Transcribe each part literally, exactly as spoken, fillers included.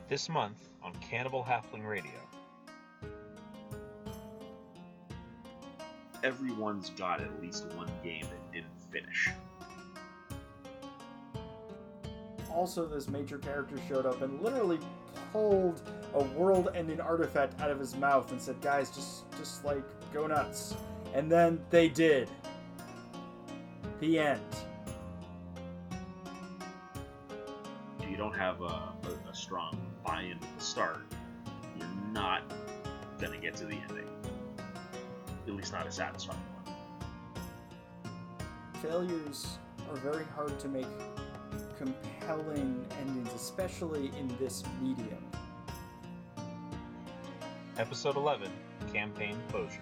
This month on Cannibal Halfling Radio. Everyone's got at least one game that didn't finish. Also, this major character showed up and literally pulled a world-ending artifact out of his mouth and said, guys, just, just like, go nuts. And then they did. The end. If you don't have a, a, a strong buy-in at the start, you're not going to get to the ending. At least not a satisfying one. Failures are very hard to make compelling endings, especially in this medium. Episode eleven, Campaign Closure.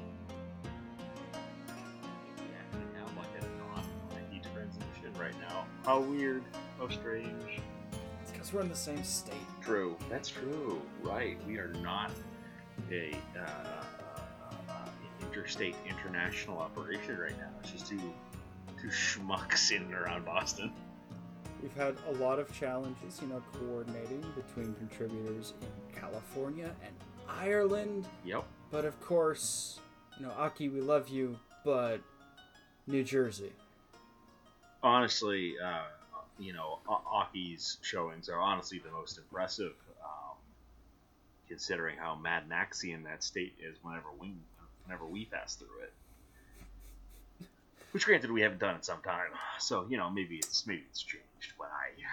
We actually have like a non-Nike transition right now. How weird. How strange. It's because we're in the same state. True. That's true. Right. We are not a uh, uh, interstate international operation right now. It's just two, two schmucks in and around Boston. We've had a lot of challenges, you know, coordinating between contributors in California and Ireland. Yep. But of course, you know, Aki, we love you, but New Jersey. Honestly, uh, you know, A- Aki's showings are honestly the most impressive, um, considering how Mad Naxian that state is whenever we whenever we pass through it. Which, granted, we haven't done it some time, so you know, maybe it's maybe it's changed. But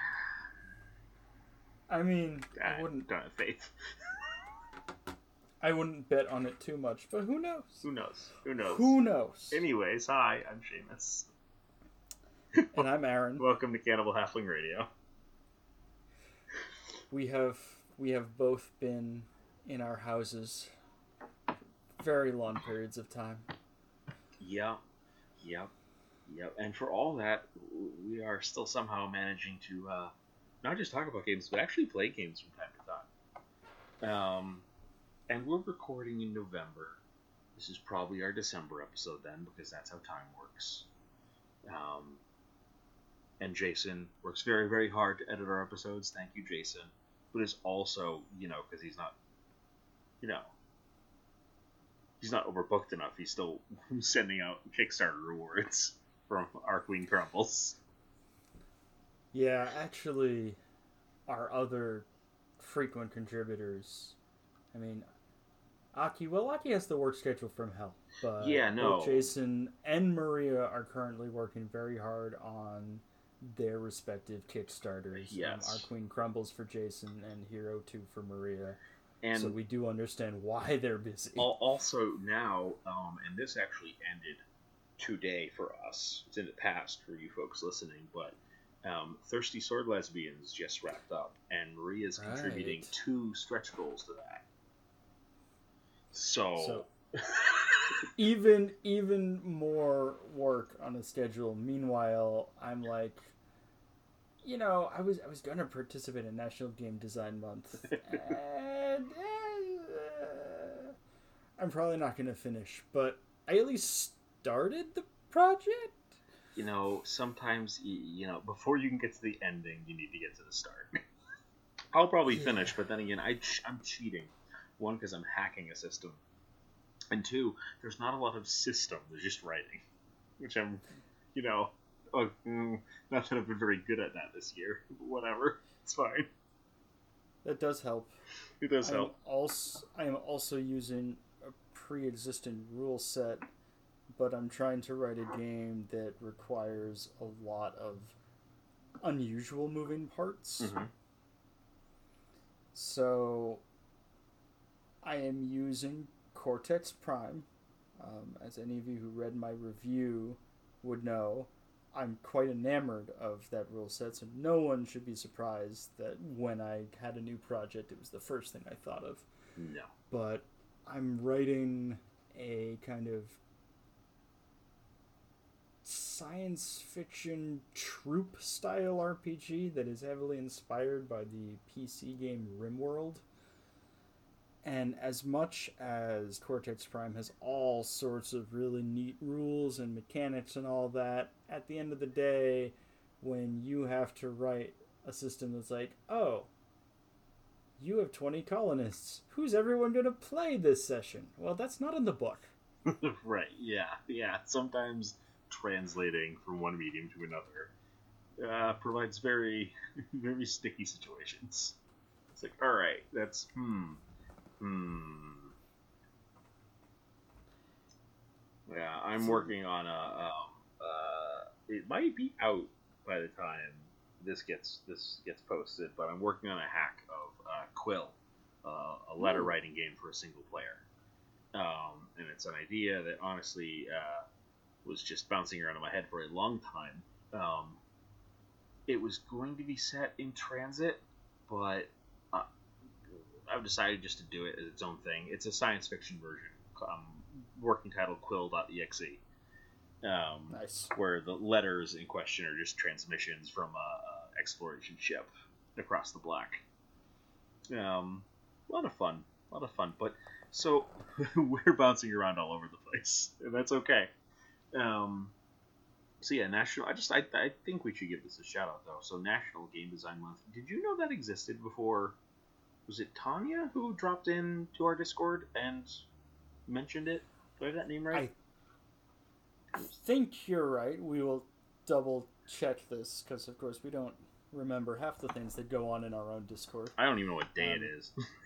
I, I mean, I, I wouldn't, don't have faith. I wouldn't bet on it too much, but who knows? Who knows? Who knows? Who knows? Anyways, hi, I'm Seamus. And I'm Aaron. Welcome to Cannibal Halfling Radio. We have we have both been in our houses very long periods of time. Yep, yep, yep. And for all that, we are still somehow managing to uh, not just talk about games, but actually play games from time to time. Um, and we're recording in November. This is probably our December episode then, because that's how time works. Um, and Jason works very, very hard to edit our episodes. Thank you, Jason. But it's also, you know, because he's not, you know, he's not overbooked enough. He's still sending out Kickstarter rewards from Our Queen Crumbles. Yeah, actually, our other frequent contributors, I mean, Aki, well, Aki has the work schedule from hell, but Yeah, no. both Jason and Maria are currently working very hard on their respective Kickstarters. Yes. Um, Our Queen Crumbles for Jason and Hero two for Maria. And So we do understand why they're busy. al- also now, um, and this actually ended today for us. It's in the past for you folks listening, but um, Thirsty Sword Lesbians just wrapped up, and Maria's contributing Right. two stretch goals to that. So, So- even even more work on a schedule. Meanwhile, I'm like, you know, I was I was gonna participate in National Game Design Month, and uh, I'm probably not gonna finish. But I at least started the project. you know, sometimes, y- you know, before you can get to the ending, you need to get to the start. I'll probably Yeah. finish, but then again, I ch- I'm cheating. One, because I'm hacking a system. And two, there's not a lot of system. There's just writing. Which I'm, you know, oh, mm, not that I've been very good at that this year. But whatever. It's fine. That does help. It does I'm help. also I am also using a pre-existing rule set, but I'm trying to write a game that requires a lot of unusual moving parts. Mhm. So I am using Cortex Prime. Um, as any of you who read my review would know, I'm quite enamored of that rule set, so no one should be surprised that when I had a new project, it was the first thing I thought of. No. But I'm writing a kind of science fiction troop style R P G that is heavily inspired by the P C game RimWorld. And as much as Cortex Prime has all sorts of really neat rules and mechanics and all that, at the end of the day, when you have to write a system that's like, oh, You have twenty colonists. Who's everyone going to play this session? Well, that's not in the book. Right, yeah, yeah. Sometimes translating from one medium to another uh, provides very, very sticky situations. It's like, all right, that's, hmm, hmm. Yeah, I'm working on a, um, uh, it might be out by the time this gets this gets posted, but I'm working on a hack of uh, Quill, uh, a letter writing game for a single player. Um, and it's an idea that honestly uh, was just bouncing around in my head for a long time. Um, it was going to be set in transit, but uh, I've decided just to do it as its own thing. It's a science fiction version, um, working title Quill dot E X E. Um, nice. Where the letters in question are just transmissions from a, a exploration ship across the black. Um, a lot of fun, a lot of fun. But so we're bouncing around all over the place, and that's okay. Um, so yeah, national. I just I I think we should give this a shout out though. So National Game Design Month. Did you know that existed before? Was it Tanya who dropped in to our Discord and mentioned it? Do I have that name right? I think you're right. We will double check this because, of course, we don't remember half the things that go on in our own Discord. I don't even know what day um, it is.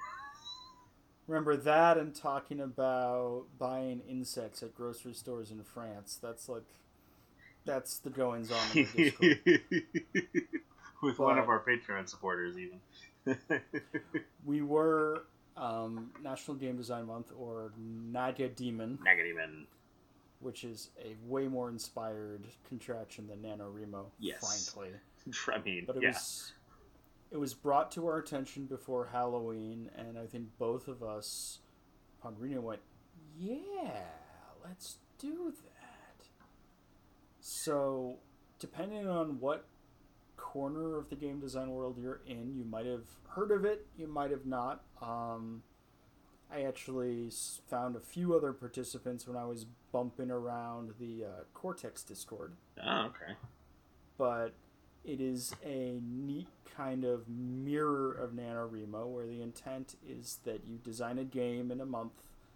Remember that and talking about buying insects at grocery stores in France. That's like, that's the goings on in the Discord. With but, one of our Patreon supporters, even. We were um, National Game Design Month, or Naga Demon. Naga Demon. Which is a way more inspired contraction than NaNoWriMo, yes. frankly. I mean, but it yeah. was it was brought to our attention before Halloween, and I think both of us, upon reading it, went, yeah, let's do that. So, depending on what corner of the game design world you're in, you might have heard of it, you might have not. Um... I actually found a few other participants when I was bumping around the uh, Cortex Discord. Oh, okay. But it is a neat kind of mirror of NaNoWriMo, where the intent is that you design a game in a month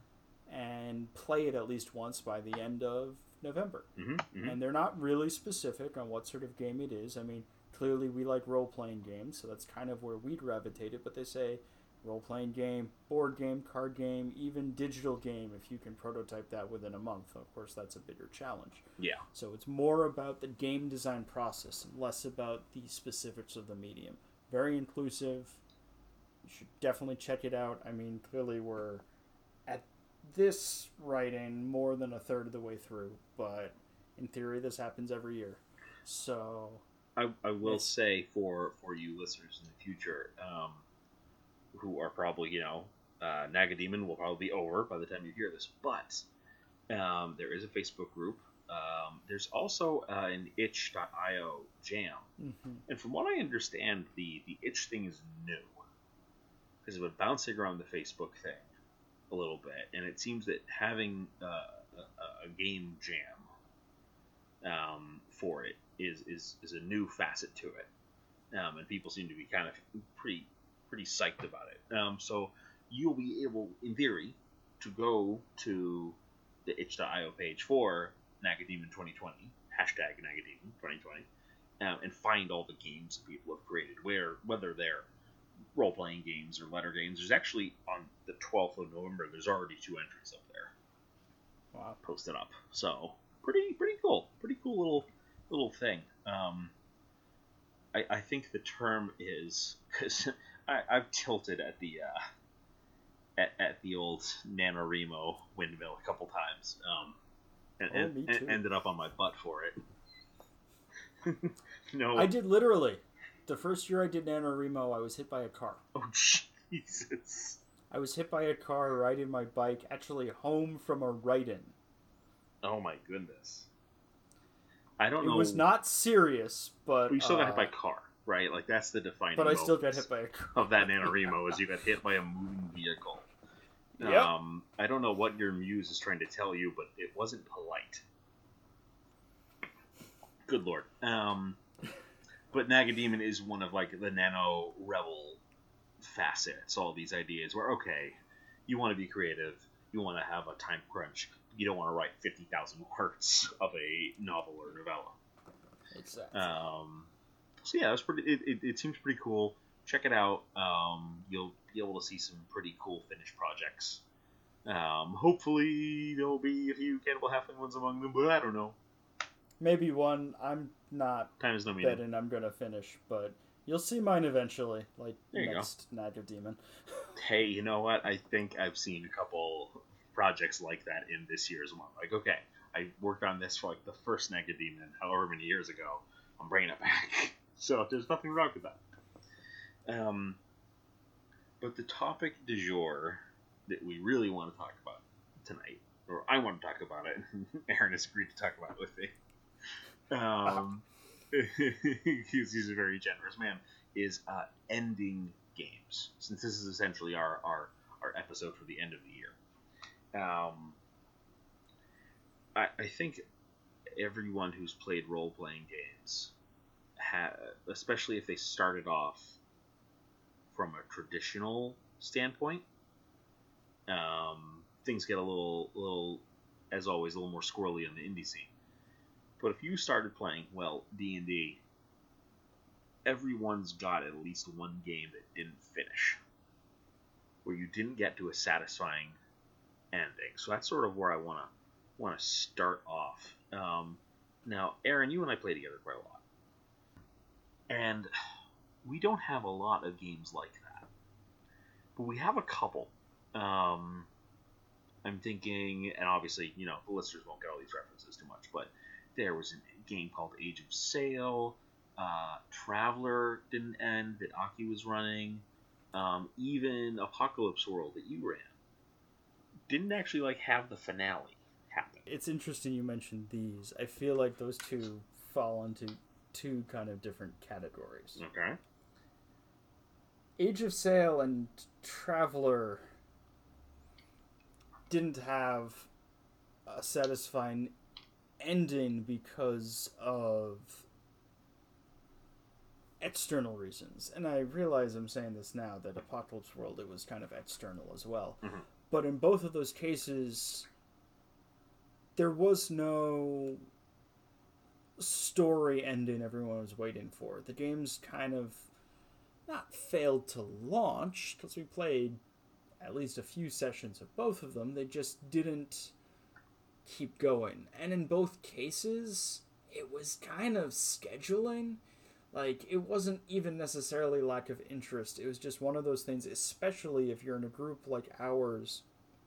and play it at least once by the end of November. Mm-hmm, mm-hmm. And they're not really specific on what sort of game it is. I mean, clearly we like role-playing games, so that's kind of where we gravitated, but they say role-playing game, board game, card game, even digital game, if you can prototype that within a month. Of course, that's a bigger challenge. Yeah. So it's more about the game design process and less about the specifics of the medium. Very inclusive. You should definitely check it out. I mean, clearly we're at this writing more than a third of the way through, but in theory this happens every year. So I, I will say for, for you listeners in the future, um, who are probably, you know, uh, Naga Demon will probably be over by the time you hear this, but um, there is a Facebook group. Um, there's also uh, an itch dot io jam. Mm-hmm. And from what I understand, the, the itch thing is new. Because it's been bouncing around the Facebook thing a little bit, and it seems that having uh, a, a game jam um, for it is, is, is a new facet to it. Um, and people seem to be kind of pretty... pretty psyched about it. Um, so you'll be able, in theory, to go to the itch dot io page for Nagademon twenty twenty, hashtag Nagademon twenty twenty, um, and find all the games that people have created, where whether they're role-playing games or letter games. There's actually, on the twelfth of November, there's already two entries up there. Wow. Posted up. So, pretty pretty cool. Pretty cool little little thing. Um, I, I think the term is... because I, I've tilted at the uh, at, at the old NaNoWriMo windmill a couple times, um, and, oh, and, and ended up on my butt for it. No, I did literally. The first year I did NaNoWriMo, I was hit by a car. Oh Jesus! I was hit by a car riding my bike, actually home from a write-in. Oh my goodness! I don't it know. It was not serious, but you still got uh, hit by a car. Right, like that's the defining. But I still got hit by a car. Of that NaNoWriMo, is you got hit by a moving vehicle. Yep. Um, I don't know what your muse is trying to tell you, but it wasn't polite. Good lord. Um, but Nagademon is one of like the Nano Rebel facets, all these ideas where, okay, you want to be creative, you want to have a time crunch, you don't want to write fifty thousand words of a novel or novella. Exactly. Um, so yeah, it was pretty. It, it, it seems pretty cool. Check it out. Um, you'll be able to see some pretty cool finished projects. Um, hopefully there'll be a few Cannibal Halfling ones among them, but I don't know. Maybe one. I'm not Time is no meaning. betting I'm gonna finish, but you'll see mine eventually, like There you next Naga Demon. Hey, you know what? I think I've seen a couple projects like that in this year's one. Like, okay, I worked on this for like the first Naga Demon however many years ago. I'm bringing it back. So there's nothing wrong with that. Um, but the topic du jour that we really want to talk about tonight, or I want to talk about it, Aaron has agreed to talk about it with me. Um, he's, he's a very generous man, is uh, ending games, since this is essentially our, our, our episode for the end of the year. Um, I, I think everyone who's played role-playing games, ha- especially if they started off from a traditional standpoint, um, things get a little, little, as always, a little more squirrely on the indie scene. But if you started playing, well, D and D, everyone's got at least one game that didn't finish, where you didn't get to a satisfying ending. So that's sort of where I want to want to start off. Um, now, Aaron, you and I play together quite a lot, and we don't have a lot of games like that, but we have a couple. Um, I'm thinking, and obviously, you know, the listeners won't get all these references too much, but there was a game called Age of Sail. Uh, Traveler didn't end that Aki was running. Um, even Apocalypse World that you ran didn't actually like have the finale happen. It's interesting you mentioned these. I feel like those two fall into two kind of different categories. Okay. Age of Sail and Traveler didn't have a satisfying ending because of external reasons. And I realize I'm saying this now, that Apocalypse World, it was kind of external as well. Mm-hmm. But in both of those cases, there was no story ending everyone was waiting for. The games kind of not failed to launch, because we played at least a few sessions of both of them. They just didn't keep going. And in both cases, it was kind of scheduling. Like, it wasn't even necessarily lack of interest. It was just one of those things, especially if you're in a group like ours,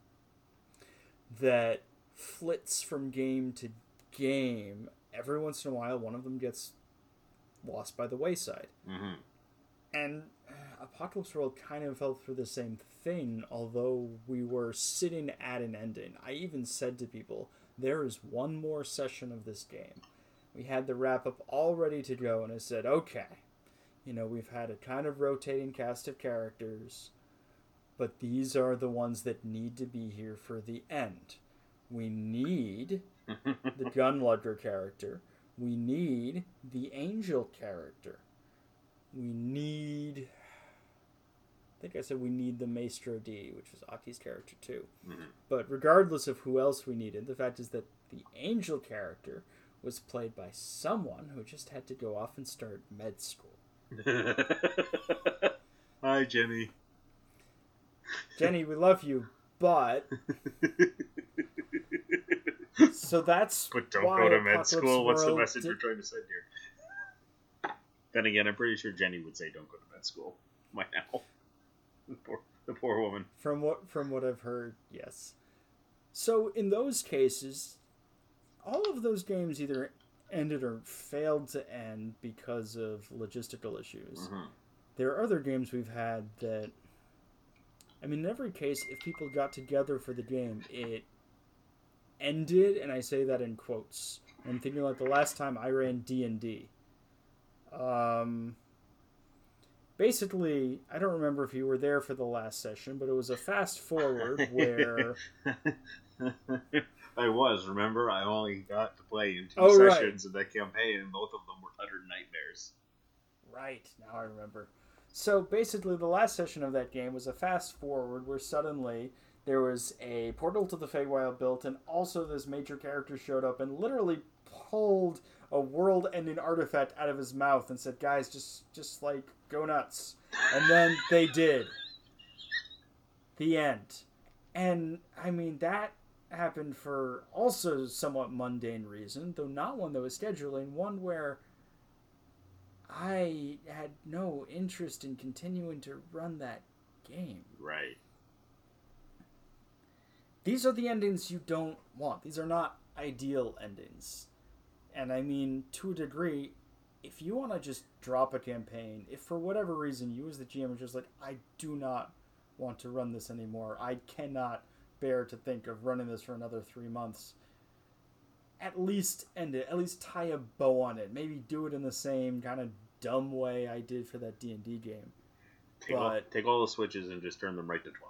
that flits from game to game. Every once in a while, one of them gets lost by the wayside. Mm-hmm. And Apocalypse World kind of fell through the same thing, although we were sitting at an ending. I even said to people, there is one more session of this game. We had the wrap-up all ready to go, and I said, okay, you know, we've had a kind of rotating cast of characters, but these are the ones that need to be here for the end. We need the Gunlugger character. We need the Angel character. We need... I think I said we need the Maestro D, which was Aki's character too. Mm-hmm. But regardless of who else we needed, the fact is that the Angel character was played by someone who just had to go off and start med school. Hi, Jenny. Jenny, we love you, but... So that's But don't why go to med Apocalypse school. What's the World message did- we're trying to send here? Then again, I'm pretty sure Jenny would say don't go to med school by now. The poor, the poor woman. From what from what I've heard, yes. So in those cases, all of those games either ended or failed to end because of logistical issues. Mm-hmm. There are other games we've had that, I mean, in every case, if people got together for the game, it ended, and I say that in quotes. I'm thinking like the last time I ran D and D. Um... Basically, I don't remember if you were there for the last session, but it was a fast forward where... I was, remember? I only got to play in two Oh, sessions right. of that campaign, and both of them were utter nightmares. Right, now I remember. So basically, the last session of that game was a fast forward where suddenly there was a portal to the Feywild built, and also this major character showed up and literally pulled a world-ending artifact out of his mouth and said, "Guys, just, just like go nuts." And then they did. The end. And I mean that happened for also somewhat mundane reason, though not one that was scheduling. One where I had no interest in continuing to run that game. Right. These are the endings you don't want. These are not ideal endings. And I mean, to a degree, if you want to just drop a campaign, if for whatever reason you as the G M are just like, I do not want to run this anymore, I cannot bear to think of running this for another three months, at least end it, at least tie a bow on it. Maybe do it in the same kind of dumb way I did for that D and D game. Take, but, all, take all the switches and just turn them right to twelve.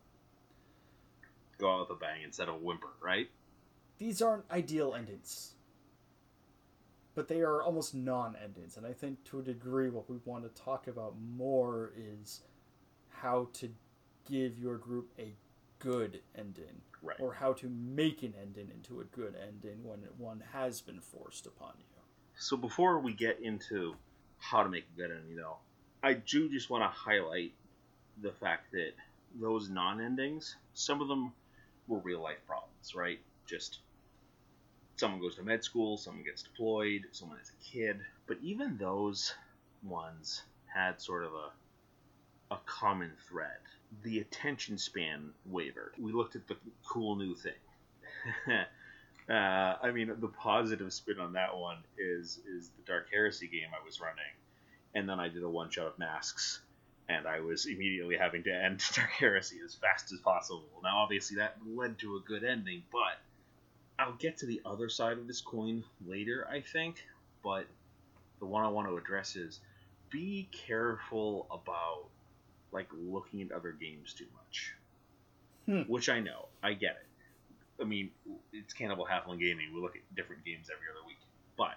Go out with a bang instead of a whimper, right? These aren't ideal endings. But they are almost non-endings. And I think to a degree what we want to talk about more is how to give your group a good ending. Right. Or how to make an ending into a good ending when one has been forced upon you. So before we get into how to make a good ending, though, I do just want to highlight the fact that those non-endings, some of them were real-life problems, right? Just someone goes to med school, someone gets deployed, someone is a kid. But even those ones had sort of a, a common thread. The attention span wavered. We looked at the cool new thing. uh, I mean, the positive spin on that one is is the Dark Heresy game I was running. And then I did a one-shot of Masks, and I was immediately having to end Dark Heresy as fast as possible. Now, obviously, that led to a good ending, but I'll get to the other side of this coin later, I think. But the one I want to address is be careful about, like, looking at other games too much. Hmm. Which I know. I get it. I mean, it's Cannibal Halfling Gaming. We look at different games every other week. But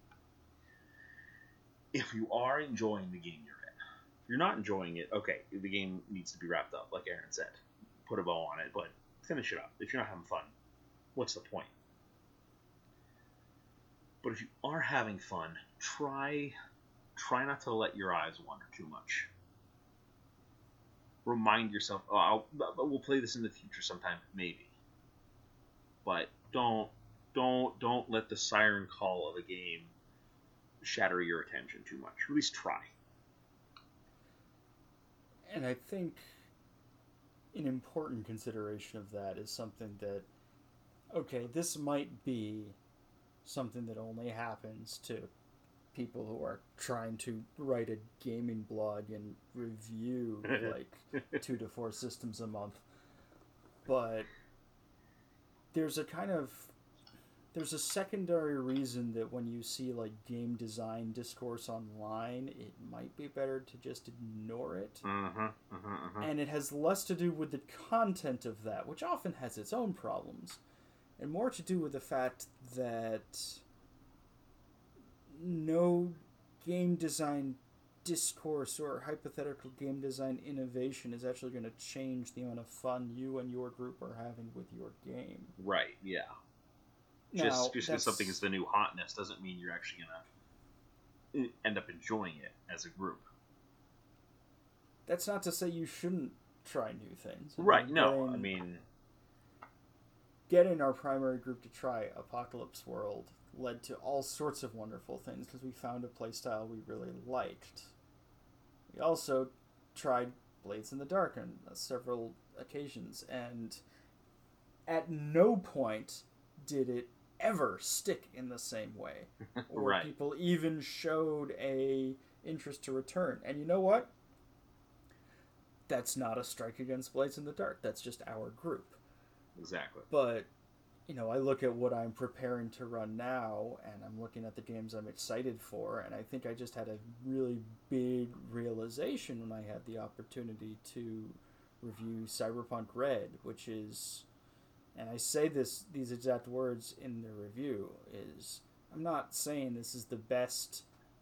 if you are enjoying the game you're in, if you're not enjoying it, okay, the game needs to be wrapped up, like Aaron said. Put a bow on it, but finish it up. If you're not having fun, what's the point? But if you are having fun, try try not to let your eyes wander too much. Remind yourself, oh, I'll, we'll play this in the future sometime, maybe. But don't don't don't let the siren call of a game shatter your attention too much. At least try. And I think an important consideration of that is something that, okay, this might be something that only happens to people who are trying to write a gaming blog and review like two to four systems a month. But there's a kind of there's a secondary reason that when you see like game design discourse online, it might be better to just ignore it. Uh-huh, uh-huh, uh-huh. And it has less to do with the content of that, which often has its own problems, and more to do with the fact that no game design discourse or hypothetical game design innovation is actually going to change the amount of fun you and your group are having with your game. Right, yeah. Now, just just because that's- something is the new hotness doesn't mean you're actually going to end up enjoying it as a group. That's not to say you shouldn't try new things. I Right, mean, no, getting- I mean... Getting our primary group to try Apocalypse World led to all sorts of wonderful things because we found a playstyle we really liked. We also tried Blades in the Dark on several occasions, and at no point did it ever stick in the same way. Or Right. people even showed a interest to return. And you know what? That's not a strike against Blades in the Dark. That's just our group. Exactly. But, you know, I look at what I'm preparing to run now, and I'm looking at the games I'm excited for, and I think I just had a really big realization when I had the opportunity to review Cyberpunk Red, which is, and I say this these exact words in the review, is I'm not saying this is the best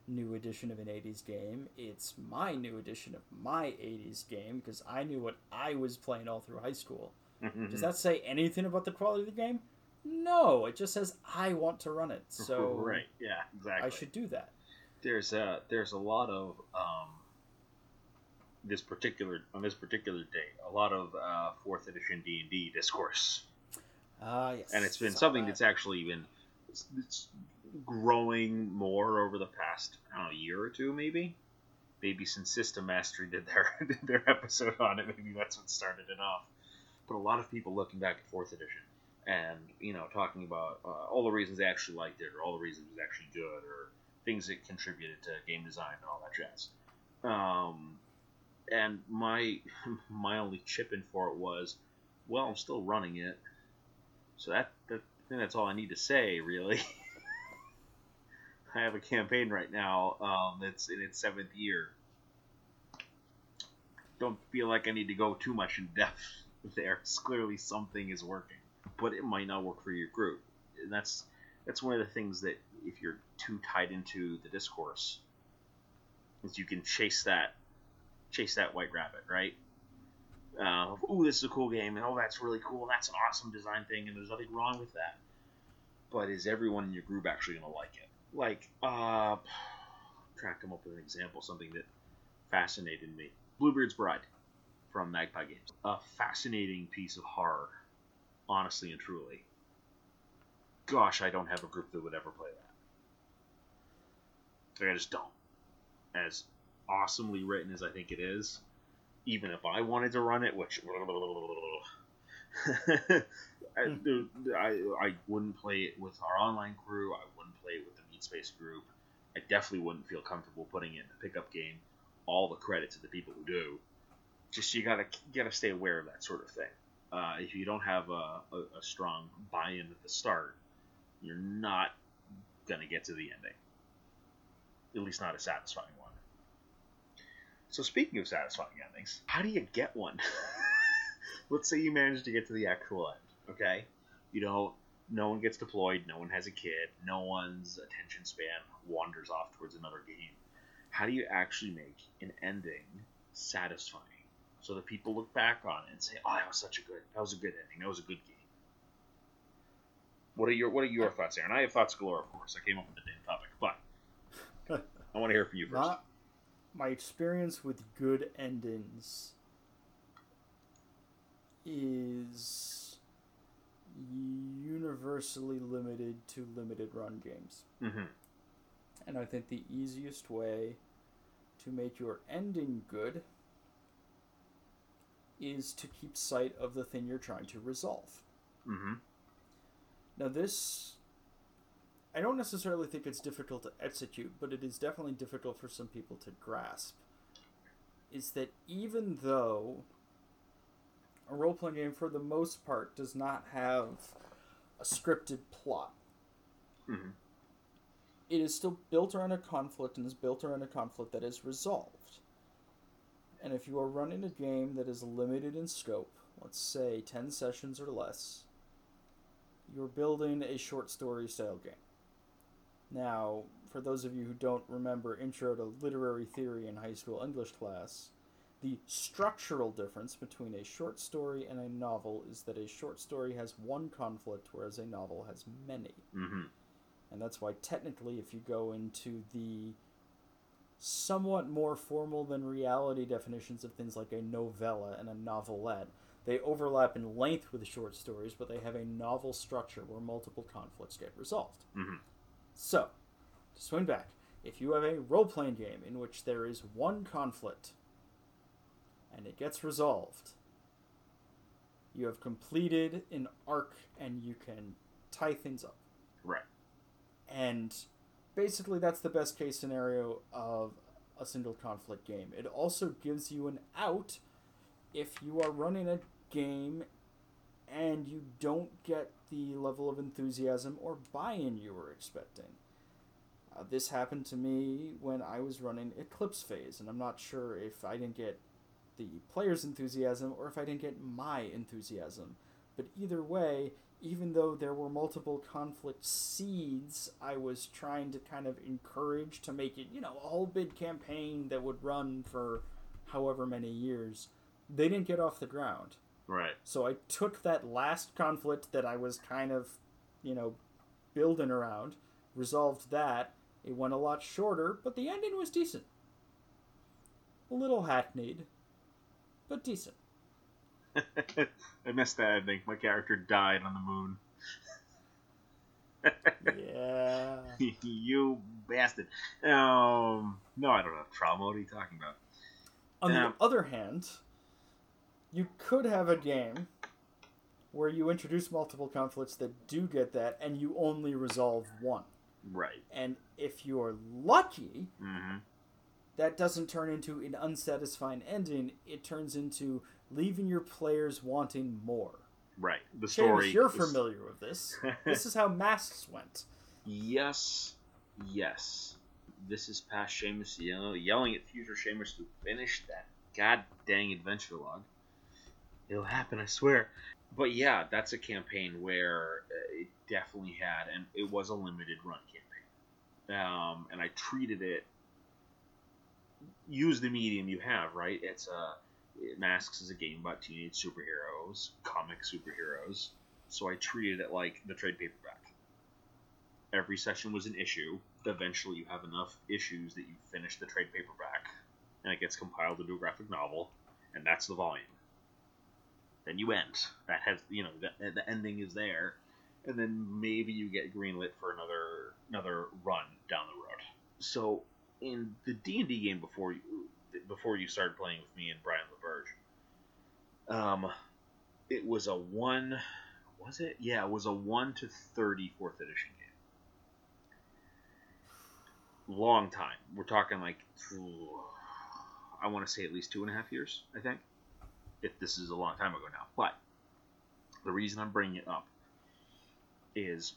new edition of an eighties game. It's my new edition of my eighties game because I knew what I was playing all through high school. Does that say anything about the quality of the game? No, it just says I want to run it. So right, yeah, exactly. I should do that. There's a there's a lot of um, this particular on this particular day, a lot of uh, fourth edition D and D discourse. Ah, uh, yes. And it's been something that. that's actually been it's, it's growing more over the past I don't know year or two, maybe. Maybe since System Mastery did their did their episode on it, maybe that's what started it off. But a lot of people looking back at fourth edition and, you know, talking about uh, all the reasons they actually liked it, or all the reasons it was actually good, or things that contributed to game design and all that jazz. Um, and my my only chip in for it was, well, I'm still running it, so that, that I think that's all I need to say, really. I have a campaign right now um, that's in its seventh year. Don't feel like I need to go too much in depth there. Clearly something is working, but it might not work for your group, and that's that's one of the things that if you're too tied into the discourse, is you can chase that chase that white rabbit, right? Uh, ooh, this is a cool game, and oh, that's really cool, and that's an awesome design thing, and there's nothing wrong with that. But is everyone in your group actually going to like it? Like, uh, trying to come up with an example, something that fascinated me. Bluebeard's Bride from Magpie Games. A fascinating piece of horror, honestly and truly. Gosh, I don't have a group that would ever play that. Like, I just don't. As awesomely written as I think it is, even if I wanted to run it, which I, I, I wouldn't play it with our online crew, I wouldn't play it with the Meat Space group, I definitely wouldn't feel comfortable putting it in a pickup game. All the credit to the people who do. Just you gotta you gotta stay aware of that sort of thing. Uh, if you don't have a, a, a strong buy-in at the start, you're not gonna get to the ending. At least not a satisfying one. So speaking of satisfying endings, how do you get one? Let's say you manage to get to the actual end, okay? You don't, no one gets deployed, no one has a kid, no one's attention span wanders off towards another game. How do you actually make an ending satisfying so that people look back on it and say, "Oh, that was such a good, that was a good ending. That was a good game." What are your What are your thoughts, Aaron? I have thoughts galore, of course. I came up with the damn topic, but I want to hear from you first. Not my experience with good endings is universally limited to limited run games. Mm-hmm. And I think the easiest way to make your ending good is to keep sight of the thing you're trying to resolve. Mm-hmm. Now this, I don't necessarily think it's difficult to execute, but it is definitely difficult for some people to grasp, is that even though a role-playing game, for the most part, does not have a scripted plot, mm-hmm. it is still built around a conflict, and is built around a conflict that is resolved. And if you are running a game that is limited in scope, let's say ten sessions or less, you're building a short story style game. Now, for those of you who don't remember Intro to Literary Theory in high school English class, the structural difference between a short story and a novel is that a short story has one conflict, whereas a novel has many. Mm-hmm. And that's why technically, if you go into the somewhat more formal than reality definitions of things like a novella and a novelette, they overlap in length with short stories, but they have a novel structure where multiple conflicts get resolved. Mm-hmm. So, to swing back, if you have a role-playing game in which there is one conflict and it gets resolved, you have completed an arc and you can tie things up. Right. And basically that's the best case scenario of a single conflict game. It also gives you an out if you are running a game and you don't get the level of enthusiasm or buy-in you were expecting. Uh, this happened to me when I was running Eclipse Phase, and I'm not sure if I didn't get the player's enthusiasm or if I didn't get my enthusiasm. But either way, even though there were multiple conflict seeds, I was trying to kind of encourage to make it, you know, a whole big campaign that would run for however many years. They didn't get off the ground. Right. So I took that last conflict that I was kind of, you know, building around, resolved that. It went a lot shorter, but the ending was decent. A little hackneyed, but decent. I missed that ending. My character died on the moon. Yeah. You bastard. Um, no, I don't have trauma. What are you talking about? On um, the other hand, you could have a game where you introduce multiple conflicts that do get that, and you only resolve one. Right. And if you're lucky, mm-hmm. that doesn't turn into an unsatisfying ending. It turns into leaving your players wanting more. Right. The story. Seamus, you're the... familiar with this. This is how Masks went. Yes. Yes. This is past Seamus yell- yelling at future Seamus to finish that god dang adventure log. It'll happen, I swear. But yeah, that's a campaign where it definitely had, and it was a limited run campaign. Um, and I treated it, use the medium you have, right? It's a, Masks is a game about teenage superheroes, comic superheroes. So I treated it like the trade paperback. Every session was an issue. Eventually you have enough issues that you finish the trade paperback, and it gets compiled into a graphic novel, and that's the volume. Then you end. That has, you know, the, the ending is there, and then maybe you get greenlit for another another run down the road. So in the D and D game before you before you started playing with me and Brian LaBerge, um, it was a one. Was it? Yeah, it was a one to thirty fourth edition game. Long time. We're talking like, I want to say at least two and a half years, I think. If this is a long time ago now. But the reason I'm bringing it up is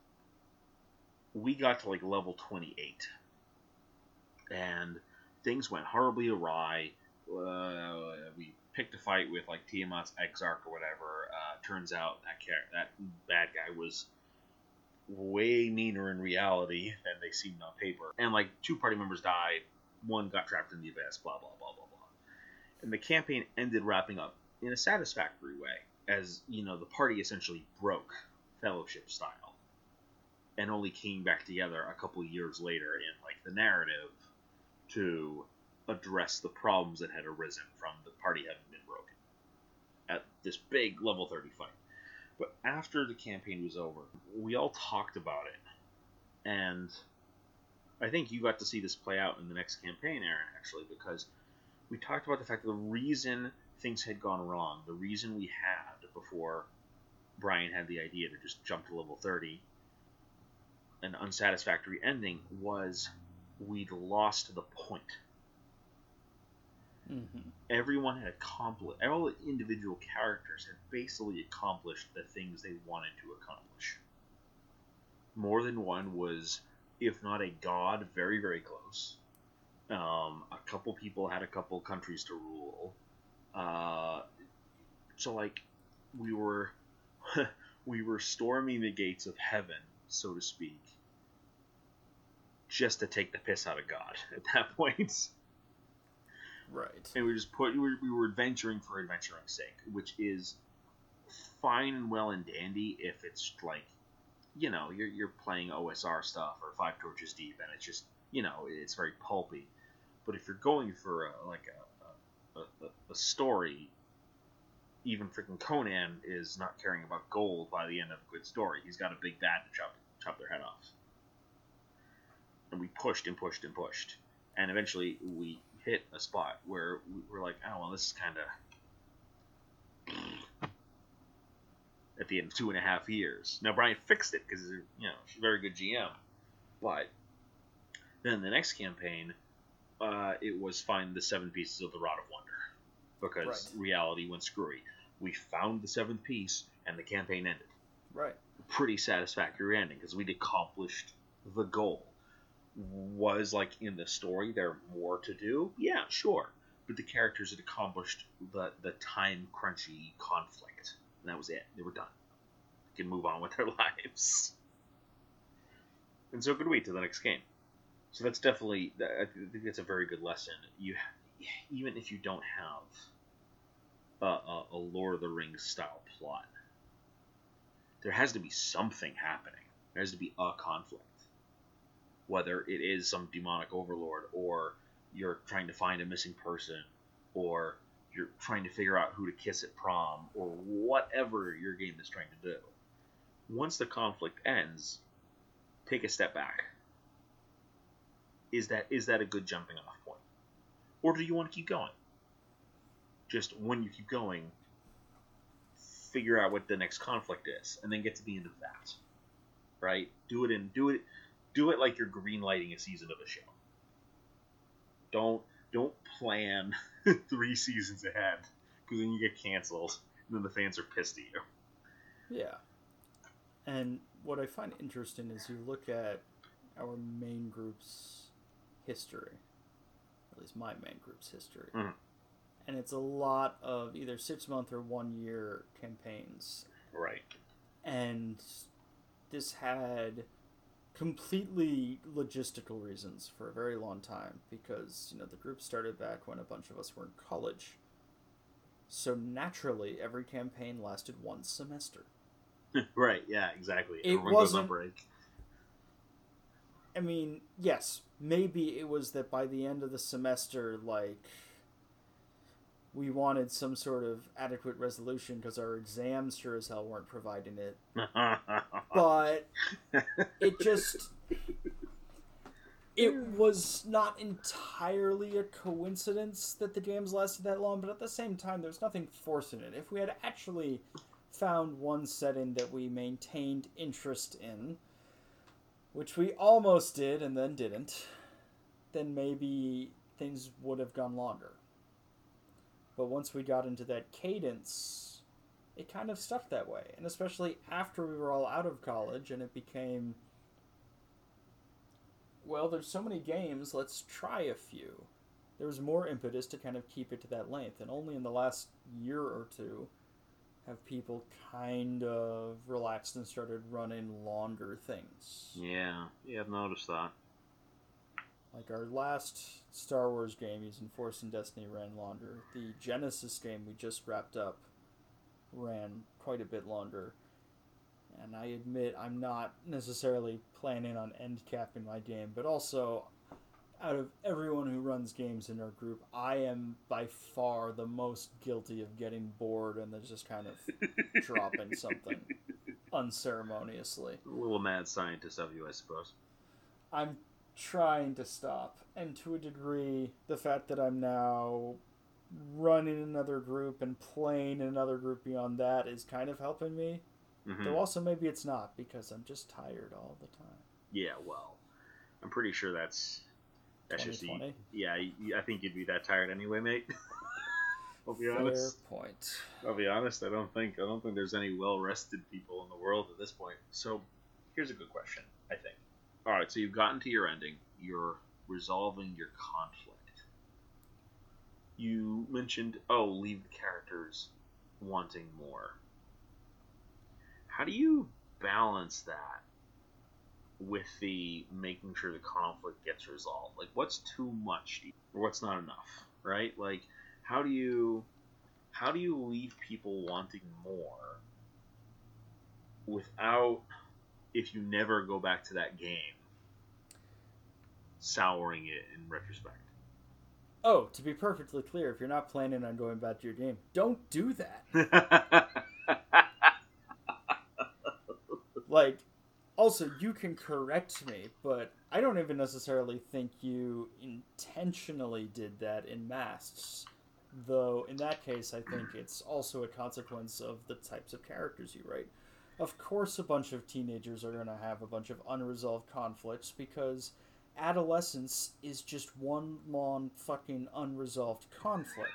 we got to like level twenty-eight. And things went horribly awry. Uh, we picked a fight with like Tiamat's Exarch or whatever. Uh, turns out that car- that bad guy was way meaner in reality than they seemed on paper. And like two party members died. One got trapped in the abyss. Blah, blah, blah, blah, blah. And the campaign ended wrapping up in a satisfactory way, as, you know, the party essentially broke Fellowship style, and only came back together a couple years later in, like, the narrative to address the problems that had arisen from the party having been broken at this big level thirty fight. But after the campaign was over, we all talked about it, and I think you got to see this play out in the next campaign, Aaron, actually, because we talked about the fact that the reason things had gone wrong, the reason we had, before Brian had the idea to just jump to level thirty, an unsatisfactory ending, was we'd lost the point. Mm-hmm. Everyone had accomplished, all the individual characters had basically accomplished the things they wanted to accomplish. More than one was, if not a god, very, very close. Um, a couple people had a couple countries to rule. Uh, so, like, we were we were storming the gates of heaven, so to speak, just to take the piss out of God at that point. Right. And we just put we were, we were adventuring for adventuring's sake, which is fine and well and dandy if it's like, you know, you're you're playing O S R stuff or Five Torches Deep, and it's just, you know, it's very pulpy. But if you're going for a, like a, a, a, a story, even freaking Conan is not caring about gold by the end of a good story. He's got a big bad to chop chop their head off. And we pushed and pushed and pushed, and eventually we hit a spot where we were like, oh well, this is kind of at the end of two and a half years. Now Brian fixed it because, you know, she's a very good G M, but then the next campaign, uh, it was find the seven pieces of the Rod of Wonder, because right. reality went screwy. We found the seventh piece, and the campaign ended. Right. Pretty satisfactory ending, because we'd accomplished the goal. Was, like, in the story there more to do? Yeah, sure. But the characters had accomplished the, the time-crunchy conflict. And that was it. They were done. can move on with their lives. And so could we to the next game. So that's definitely, I think that's a very good lesson. You, even if you don't have a, a, a Lord of the Rings style plot, there has to be something happening. There has to be a conflict. Whether it is some demonic overlord, or you're trying to find a missing person, or you're trying to figure out who to kiss at prom, or whatever your game is trying to do. Once the conflict ends, take a step back. Is that is that a good jumping off point? Or do you want to keep going? Just when you keep going, figure out what the next conflict is, and then get to the end of that. Right? Do it in do it do it like you're green lighting a season of a show. Don't don't plan three seasons ahead, because then you get canceled, and then the fans are pissed at you. Yeah. And what I find interesting is you look at our main group's history, at least my main group's history, mm-hmm. and it's a lot of either six-month or one-year campaigns. Right. And this had completely logistical reasons for a very long time, because, you know, the group started back when a bunch of us were in college. So naturally, every campaign lasted one semester. Right, yeah, exactly. It Everyone wasn't, goes on break. I mean, yes, maybe it was that by the end of the semester, like, we wanted some sort of adequate resolution because our exams sure as hell weren't providing it. But it just... It was not entirely a coincidence that the games lasted that long, but at the same time, there's nothing forcing it. If we had actually found one setting that we maintained interest in, which we almost did and then didn't, then maybe things would have gone longer. But once we got into that cadence, it kind of stuck that way. And especially after we were all out of college and it became, well, there's so many games, let's try a few. There was more impetus to kind of keep it to that length. And only in the last year or two have people kind of relaxed and started running longer things. Yeah, yeah, I've noticed that. Like our last Star Wars game using Force and Destiny ran longer. The Genesis game we just wrapped up ran quite a bit longer. And I admit I'm not necessarily planning on end capping my game, but also out of everyone who runs games in our group, I am by far the most guilty of getting bored and then just kind of dropping something unceremoniously. A little mad scientist of you, I suppose. I'm trying to stop, and to a degree, the fact that I'm now running another group and playing another group beyond that is kind of helping me. Mm-hmm. Though also maybe it's not, because I'm just tired all the time. Yeah, well, I'm pretty sure that's that's just the, yeah. I think you'd be that tired anyway, mate. I'll be Fair honest. point. I'll be honest. I don't think I don't think there's any well-rested people in the world at this point. So, here's a good question. I think. All right, so you've gotten to your ending. You're resolving your conflict. You mentioned, oh, leave the characters wanting more. How do you balance that with the making sure the conflict gets resolved? Like, what's too much or what's not enough, right? Like, how do you how do you leave people wanting more without, if you never go back to that game, souring it in retrospect? Oh, to be perfectly clear, if you're not planning on going back to your game, don't do that. Like, also, you can correct me, but I don't even necessarily think you intentionally did that in Masks. Though, in that case, I think it's also a consequence of the types of characters you write. Of course, a bunch of teenagers are going to have a bunch of unresolved conflicts, because adolescence is just one long fucking unresolved conflict.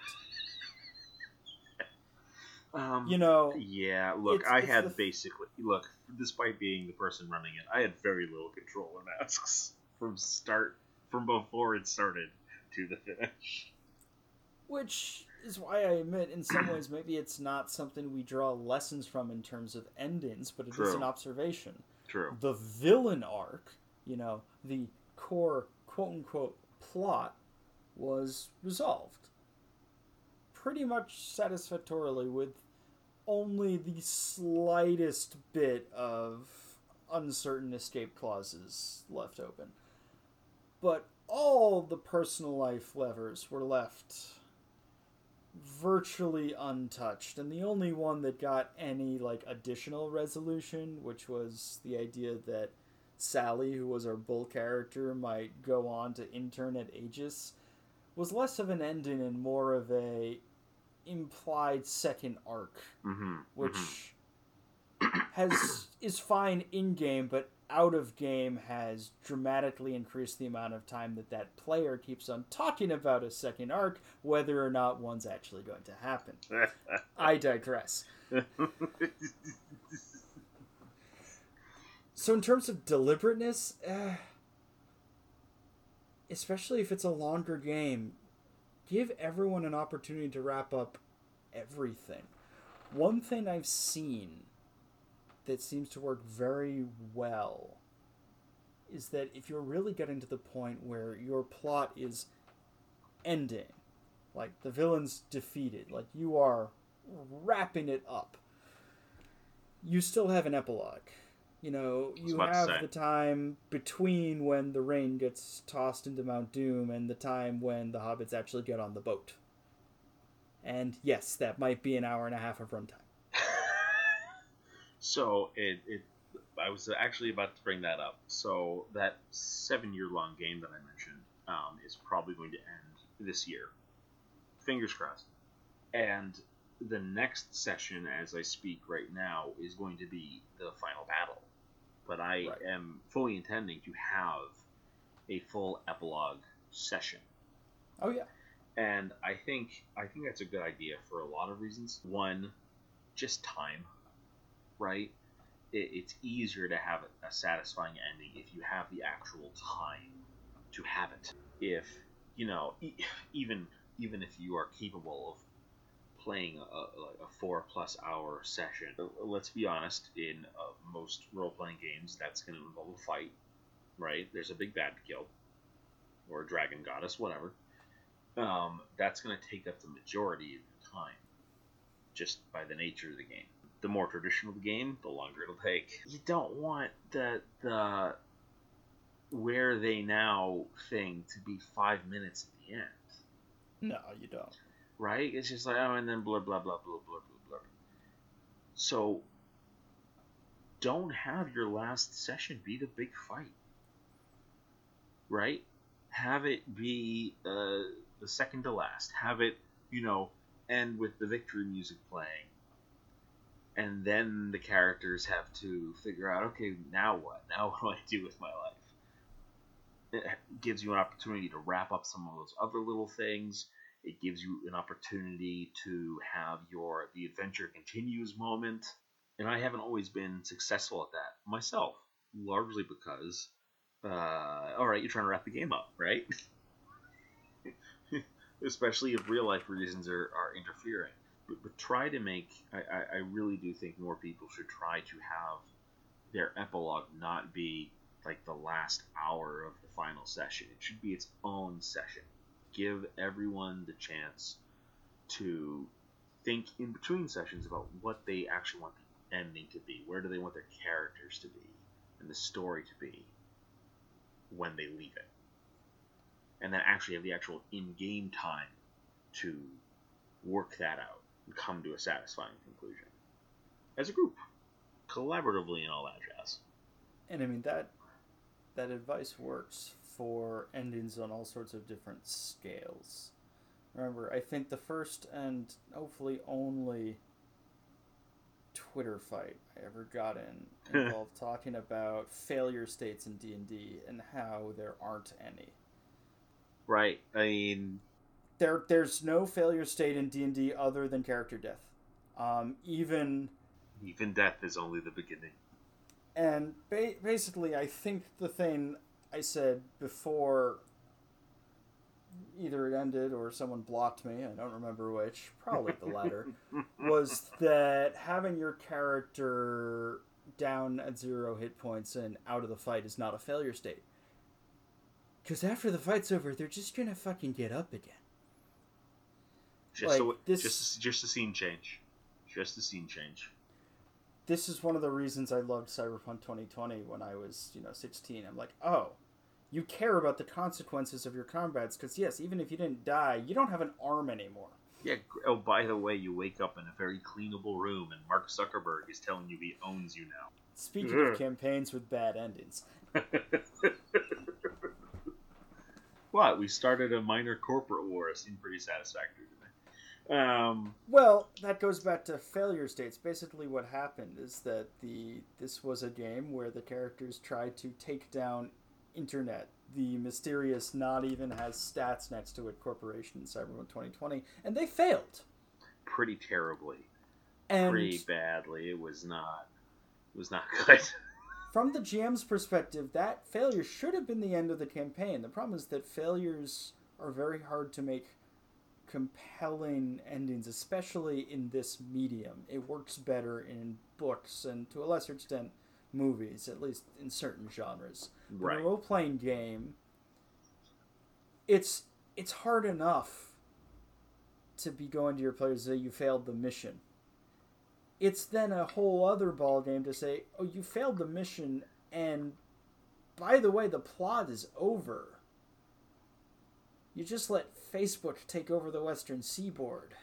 Um, you know, yeah, look, it's, I it's had the... basically, look, despite being the person running it, I had very little control in Masks from start, from before it started to the finish. Which is why I admit, in some ways, maybe it's not something we draw lessons from in terms of endings, but it True. is an observation. True. The villain arc, you know, the core quote-unquote plot, was resolved pretty much satisfactorily with only the slightest bit of uncertain escape clauses left open. But all the personal life levers were left virtually untouched, and the only one that got any like additional resolution, which was the idea that Sally, who was our bull character, might go on to intern at Aegis, was less of an ending and more of a implied second arc, mm-hmm. which mm-hmm. has is fine in game, but out of game has dramatically increased the amount of time that that player keeps on talking about a second arc, whether or not one's actually going to happen. I digress. So in terms of deliberateness, eh, especially if it's a longer game, give everyone an opportunity to wrap up everything. One thing I've seen that seems to work very well is that if you're really getting to the point where your plot is ending, like the villain's defeated, like you are wrapping it up, you still have an epilogue. You know, you have the time between when the rain gets tossed into Mount Doom and the time when the hobbits actually get on the boat. And yes, that might be an hour and a half of runtime. So it, it, I was actually about to bring that up. So that seven-year-long game that I mentioned um, is probably going to end this year. Fingers crossed. And the next session, as I speak right now, is going to be the final battle. But I right. am fully intending to have a full epilogue session. Oh yeah. And I think I think that's a good idea for a lot of reasons. One, just time. Right? It, it's easier to have a satisfying ending if you have the actual time to have it. If, you know, e- even even if you are capable of playing a, a four plus hour session, let's be honest, in uh, most role-playing games, that's going to involve a fight, right? There's a big bad to kill, or a dragon goddess, whatever. Um, that's going to take up the majority of your time, just by the nature of the game. The more traditional the game, the longer it'll take. You don't want the the where they now thing to be five minutes at the end. No, you don't. Right? It's just like, oh, and then blah, blah, blah, blah, blah, blah, blah. So, don't have your last session be the big fight. Right? Have it be uh, the second to last. Have it, you know, end with the victory music playing. And then the characters have to figure out, okay, now what? Now what do I do with my life? It gives you an opportunity to wrap up some of those other little things. It gives you an opportunity to have your the adventure continues moment. And I haven't always been successful at that myself, largely because, uh, all right, you're trying to wrap the game up, right? Especially if real life reasons are, are interfering. But, but try to make, I, I, I really do think more people should try to have their epilogue not be like the last hour of the final session. It should be its own session. Give everyone the chance to think in between sessions about what they actually want the ending to be. Where do they want their characters to be and the story to be when they leave it. And then actually have the actual in-game time to work that out and come to a satisfying conclusion. As a group. Collaboratively and all that jazz. And I mean, that that advice works for endings on all sorts of different scales. Remember, I think the first and hopefully only Twitter fight I ever got in involved talking about failure states in D and D and how there aren't any. Right. I mean... There, there's no failure state in D and D other than character death. Um, even... Even death is only the beginning. And ba- basically, I think the thing I said before either it ended or someone blocked me, I don't remember which, probably the latter, was that having your character down at zero hit points and out of the fight is not a failure state. Because after the fight's over, they're just gonna fucking get up again. Just like, so, this, just just a scene change, just a scene change. This is one of the reasons I loved Cyberpunk twenty twenty when I was, you know, sixteen. I'm like, oh, you care about the consequences of your combats, because yes, even if you didn't die, you don't have an arm anymore. Yeah. Oh, by the way, you wake up in a very cleanable room, and Mark Zuckerberg is telling you he owns you now. Speaking of campaigns with bad endings. What? We started a minor corporate war. It seemed pretty satisfactory to me. Um, well, that goes back to failure states. Basically what happened is that the this was a game where the characters tried to take down Internet, the mysterious, not even has stats next to it corporation in Cyberpunk twenty twenty, and they failed. Pretty terribly. And pretty badly. It was not, it was not good. From the G M's perspective, that failure should have been the end of the campaign. The problem is that failures are very hard to make compelling endings, especially in this medium. It works better in books and, to a lesser extent, movies, at least in certain genres. Right. In a role-playing game, it's it's hard enough to be going to your players and say you failed the mission. It's then a whole other ballgame to say, oh, you failed the mission, and by the way, the plot is over. You just let Facebook take over the Western Seaboard.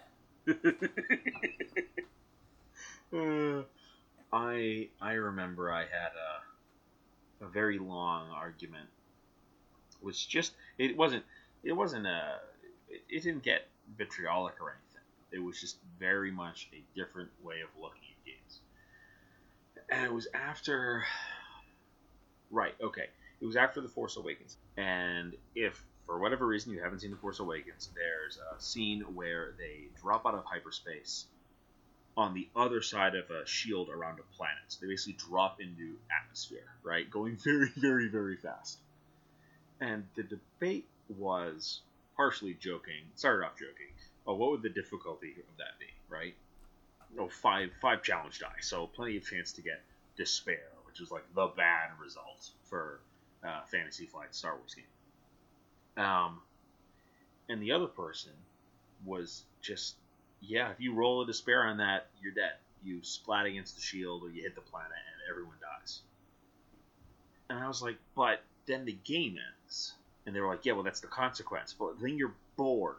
uh, I I remember I had a a very long argument. It was just it wasn't it wasn't a it, it didn't get vitriolic or anything. It was just very much a different way of looking at games. And it was after... Right, okay. It was after The Force Awakens. And if, for whatever reason, you haven't seen The Force Awakens, there's a scene where they drop out of hyperspace on the other side of a shield around a planet. So they basically drop into atmosphere, right? Going very, very, very fast. And the debate was partially joking, started off joking. Oh, what would the difficulty of that be, right? Oh, five, five challenge die, so plenty of chance to get Despair, which is like the bad result for uh, Fantasy Flight Star Wars game. Um, and the other person was just, yeah, if you roll a Despair on that, you're dead. You splat against the shield, or you hit the planet, and everyone dies. And I was like, but then the game ends. And they were like, yeah, well, that's the consequence. But then you're bored.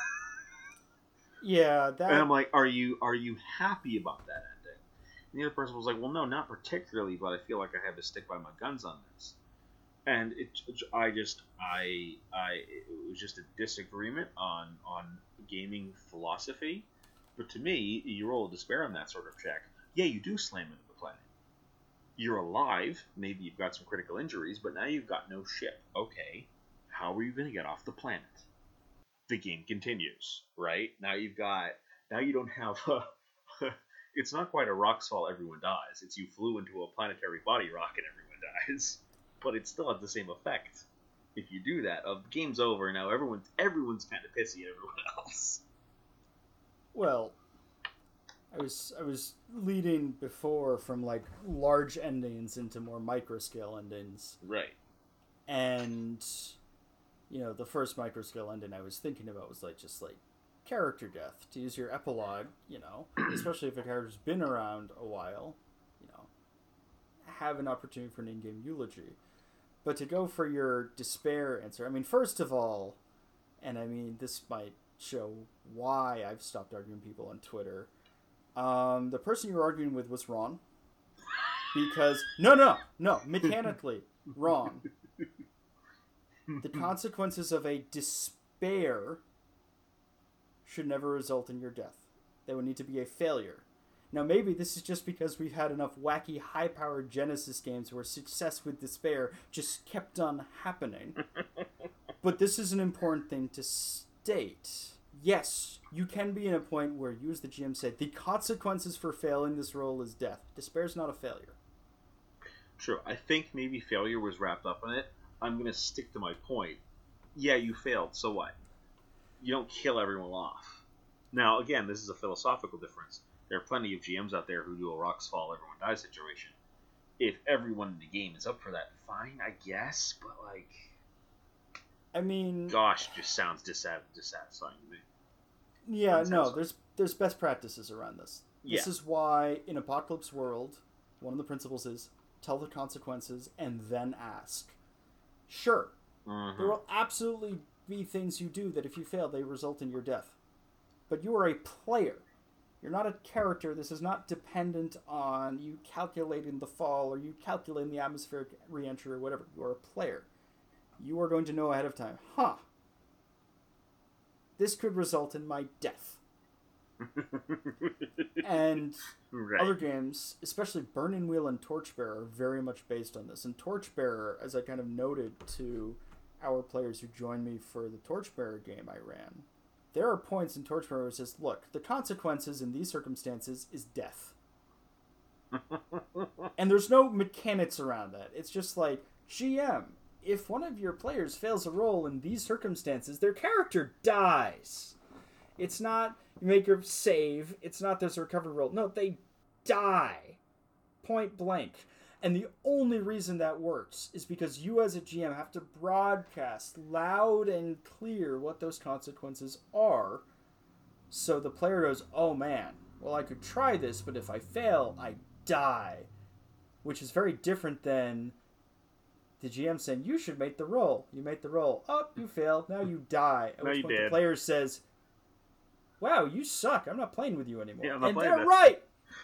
Yeah, that... And I'm like, are you are you happy about that ending? And the other person was like, well, no, not particularly, but I feel like I have to stick by my guns on this. And it, I just, I, I, it was just a disagreement on on gaming philosophy. But to me, you roll a Despair on that sort of check. Yeah, you do slam into the planet. You're alive. Maybe you've got some critical injuries, but now you've got no ship. Okay, how are you going to get off the planet? The game continues, right? Now you've got, now you don't have a, it's not quite a rocks fall, everyone dies. It's you flew into a planetary body rock and everyone dies. But it still has the same effect. If you do that, of the game's over, now everyone's, everyone's kind of pissy at everyone else. Well, I was, I was leading before from like large endings into more micro scale endings. Right. And... you know, the first microscale ending I was thinking about was like just like character death. To use your epilogue, you know, especially if a character's been around a while, you know, have an opportunity for an in-game eulogy. But to go for your Despair answer, I mean, first of all, and I mean, this might show why I've stopped arguing people on Twitter. Um, the person you were arguing with was wrong. Because, no, no, no, mechanically wrong. The consequences of a despair should never result in your death. They would need to be a failure. Now, maybe this is just because we've had enough wacky, high-powered Genesis games where success with despair just kept on happening. But this is an important thing to state. Yes, you can be in a point where you, as the G M, said, the consequences for failing this role is death. Despair is not a failure. True. I think maybe failure was wrapped up in it. I'm going to stick to my point. yeah, you failed. So what? You don't kill everyone off. Now, again, this is a philosophical difference. There are plenty of G Ms out there who do a rocks fall, everyone dies situation. If everyone in the game is up for that, fine, I guess. But like, I mean, gosh, it just sounds dissat- dissatisfying to me. Yeah, no, there's there's best practices around this. This Yeah. is why in Apocalypse World, one of the principles is tell the consequences and then ask. Sure, Mm-hmm. there will absolutely be things you do that if you fail, they result in your death. But you are a player. You're not a character. This is not dependent on you calculating the fall or you calculating the atmospheric re-entry or whatever. You are a player. You are going to know ahead of time, huh, this could result in my death. And Right. other games, especially Burning Wheel and Torchbearer, are very much based on this. And Torchbearer, as I kind of noted to our players who joined me for the Torchbearer game I ran, there are points in Torchbearer where it says, look, the consequences in these circumstances is death. And there's no mechanics around that. It's just like, G M, if one of your players fails a roll in these circumstances, their character dies. It's not you make your save. It's not there's a recovery roll. No, they die. Point blank. And the only reason that works is because you as a G M have to broadcast loud and clear what those consequences are. So the player goes, oh man, well I could try this, but if I fail, I die. Which is very different than the G M saying, you should make the roll. You make the roll. Oh, you failed. Now you die. At Now which you point did. the player says, wow, you suck. I'm not playing with you anymore. Yeah, I'm not and playing they're that. right.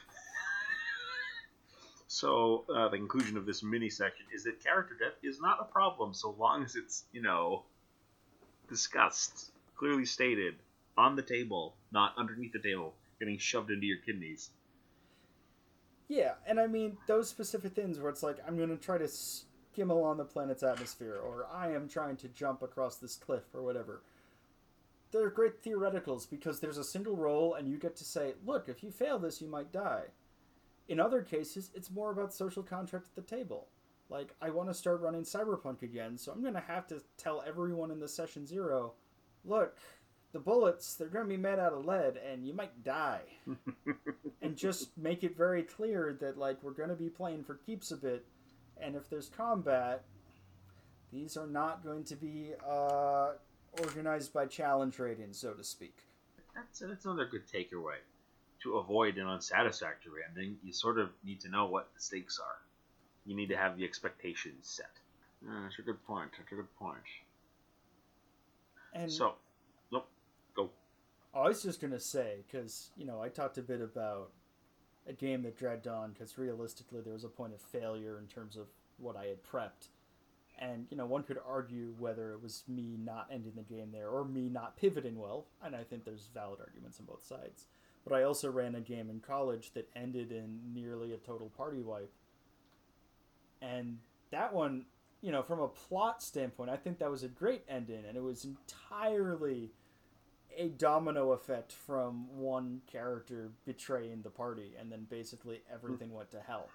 So, uh, the conclusion of this mini section is that character death is not a problem so long as it's, you know, discussed, clearly stated, on the table, not underneath the table, getting shoved into your kidneys. Yeah, and I mean, those specific things where it's like, I'm going to try to skim along the planet's atmosphere, or I am trying to jump across this cliff, or whatever. They're great theoreticals, because there's a single roll, and you get to say, look, if you fail this, you might die. In other cases, it's more about social contract at the table. Like, I want to start running Cyberpunk again, so I'm going to have to tell everyone in the session zero, look, the bullets, they're going to be made out of lead, and you might die. And just make it very clear that, like, we're going to be playing for keeps a bit, and if there's combat, these are not going to be uh, organized by challenge rating, so to speak. That's, that's another good takeaway. To avoid an unsatisfactory ending, you sort of need to know what the stakes are. You need to have the expectations set. Uh, that's a good point. That's a good point. And So, nope, go. I was just going to say, because, you know, I talked a bit about a game that dragged on, because realistically there was a point of failure in terms of what I had prepped. And, you know, one could argue whether it was me not ending the game there or me not pivoting well, and I think there's valid arguments on both sides. But I also ran a game in college that ended in nearly a total party wipe. And that one, you know, from a plot standpoint, I think that was a great ending, and it was entirely a domino effect from one character betraying the party, and then basically everything went to hell.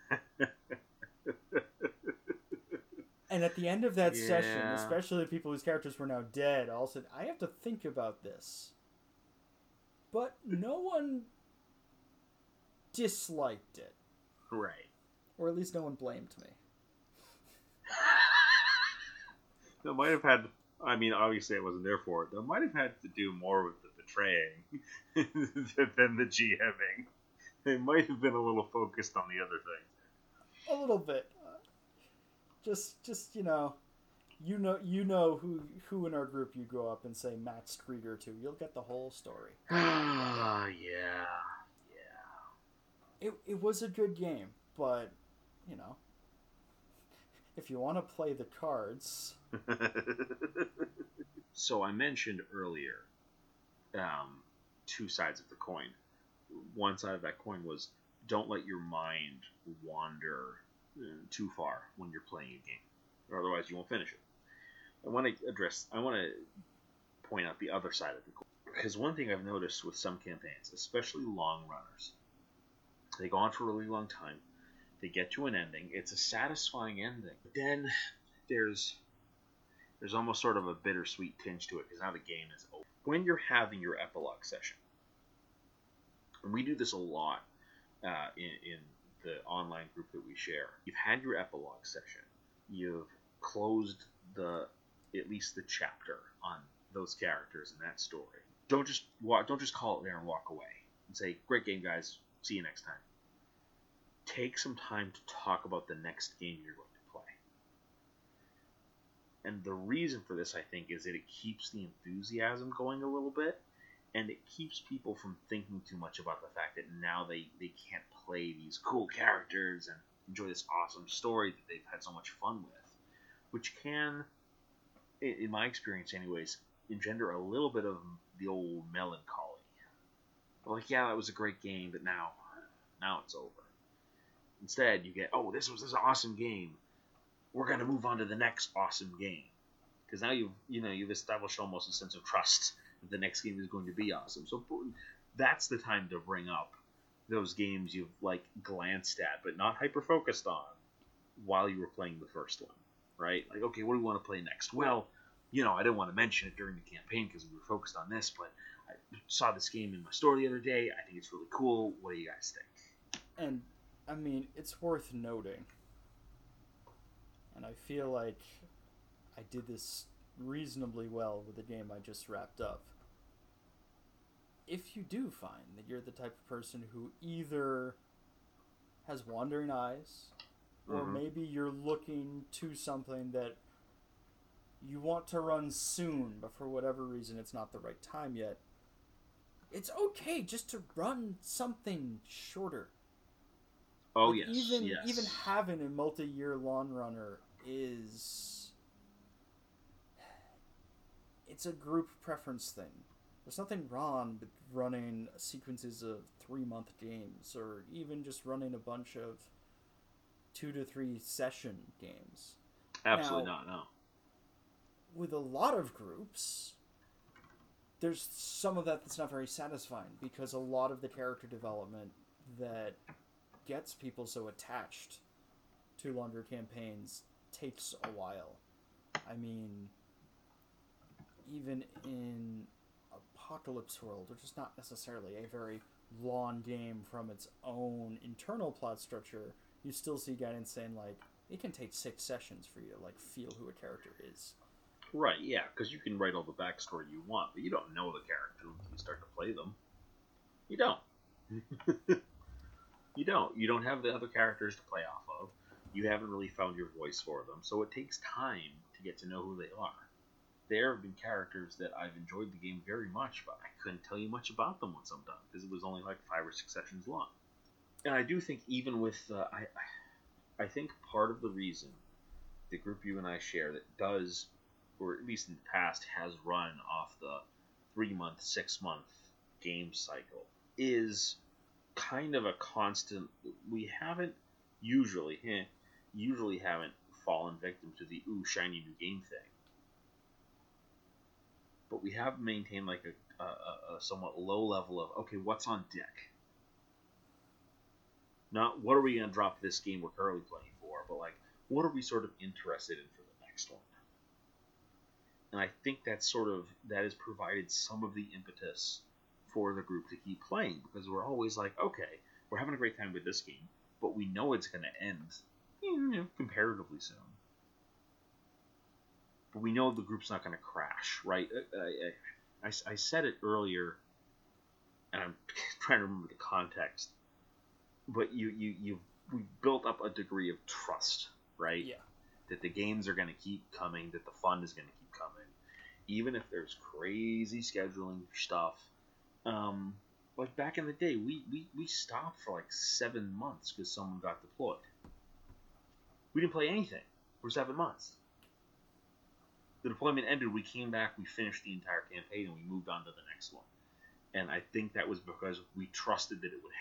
And at the end of that Yeah. session, especially the people whose characters were now dead, all said, I have to think about this. But no one disliked it. Right. Or at least no one blamed me. That might have had, I mean, obviously I wasn't there for it. That might have had to do more with the betraying than the GMing. They might have been a little focused on the other things. A little bit. Uh, just, just you know, you know, you know who who in our group you go up and say Max Krieger to. You'll get the whole story. Ah, yeah, yeah. It it was a good game, but you know, if you want to play the cards. So I mentioned earlier, um, two sides of the coin. One side of that coin was don't let your mind wander uh, too far when you're playing a game, or otherwise you won't finish it. I want to address, I want to point out the other side of the coin. Because one thing I've noticed with some campaigns, especially long runners, they go on for a really long time, they get to an ending, it's a satisfying ending. But then there's there's almost sort of a bittersweet tinge to it because now the game is over. When you're having your epilogue session, and we do this a lot uh, in, in the online group that we share, you've had your epilogue session, you've closed the at least the chapter on those characters and that story. Don't just walk, don't just call it there and walk away and say, "Great game, guys. See you next time." Take some time to talk about the next game you're going to play. And the reason for this, I think, is that it keeps the enthusiasm going a little bit, and it keeps people from thinking too much about the fact that now they, they can't play these cool characters and enjoy this awesome story that they've had so much fun with, which can, in my experience anyways, engender a little bit of the old melancholy. Like, yeah, that was a great game, but now, now it's over. Instead, you get, oh, this was this awesome game. We're going to move on to the next awesome game. Because now you've, you know, you've established almost a sense of trust that the next game is going to be awesome. So that's the time to bring up those games you've, like, glanced at, but not hyper-focused on while you were playing the first one, right? Like, okay, what do we want to play next? Well, you know, I didn't want to mention it during the campaign because we were focused on this, but I saw this game in my store the other day. I think it's really cool. What do you guys think? And I mean, it's worth noting, and I feel like I did this reasonably well with the game I just wrapped up. If you do find that you're the type of person who either has wandering eyes, or Mm-hmm. maybe you're looking to something that you want to run soon, but for whatever reason it's not the right time yet, it's okay just to run something shorter. Oh, Like, yes, even yes. even having a multi-year lawn runner is, it's a group preference thing. There's nothing wrong with running sequences of three-month games, or even just running a bunch of two to three session games. Absolutely Now, not, no. With a lot of groups, there's some of that that's not very satisfying, because a lot of the character development that gets people so attached to longer campaigns takes a while. I mean, even in Apocalypse World, which is not necessarily a very long game from its own internal plot structure, you still see guidance saying, like, it can take six sessions for you to, like, feel who a character is. Right, yeah, because you can write all the backstory you want, but you don't know the character until you start to play them. You don't. You don't. You don't have the other characters to play off of. You haven't really found your voice for them, so it takes time to get to know who they are. There have been characters that I've enjoyed the game very much, but I couldn't tell you much about them once I'm done, because it was only like five or six sessions long. And I do think even with, uh, I, I think part of the reason the group you and I share that does, or at least in the past has run off the three-month, six-month game cycle, is kind of a constant. We haven't usually, eh, usually haven't fallen victim to the ooh shiny new game thing, but we have maintained like a, a, a somewhat low level of okay, what's on deck? Not what are we going to drop this game we're currently playing for, but like what are we sort of interested in for the next one? And I think that's sort of that has provided some of the impetus for the group to keep playing, because we're always like, okay, we're having a great time with this game, but we know it's going to end, you know, comparatively soon. But we know the group's not going to crash, right? I, I, I, I said it earlier, and I'm trying to remember the context, but you, you, you, we built up a degree of trust, right? Yeah. That the games are going to keep coming, that the fun is going to keep coming, even if there's crazy scheduling stuff. Um, like back in the day, we, we, we stopped for like seven months because someone got deployed. We didn't play anything for seven months. The deployment ended, we came back, we finished the entire campaign, and we moved on to the next one. And I think that was because we trusted that it would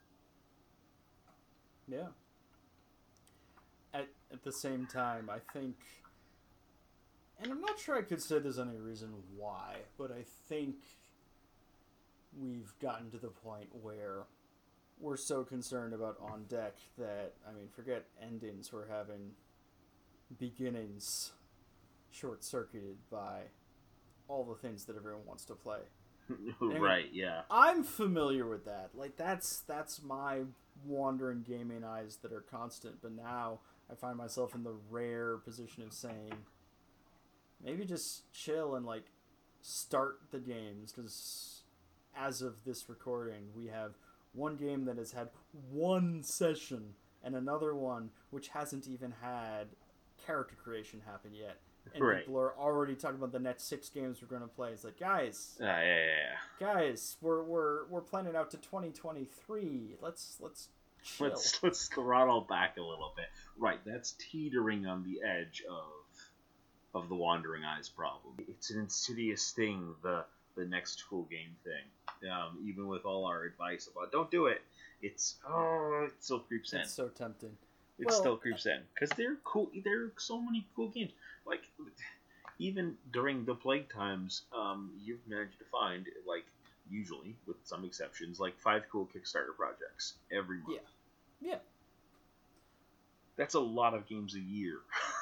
happen. Yeah. At, at the same time, I think, and I'm not sure I could say there's any reason why, but I think we've gotten to the point where we're so concerned about on deck that, I mean, forget endings, we're having beginnings short circuited by all the things that everyone wants to play. Right, yeah. I'm familiar with that. Like, that's that's my wandering gaming eyes that are constant. But now I find myself in the rare position of saying, maybe just chill and, like, start the games. Because as of this recording, we have one game that has had one session and another one which hasn't even had character creation happen yet. And right. people are already talking about the next six games we're going to play. It's like, guys, uh, yeah, yeah, yeah. guys, we're we're we're planning out to twenty twenty-three. Let's let's chill. Let's let's throttle back a little bit. Right, that's teetering on the edge of of the Wandering Eyes problem. It's an insidious thing. The the next cool game thing. Um, even with all our advice about don't do it, it's oh, it still creeps in. It's so tempting. It Well, still creeps in because they're cool. There are so many cool games. Like even during the plague times, um, you've managed to find like usually, with some exceptions, like five cool Kickstarter projects every month. Yeah, yeah. That's a lot of games a year,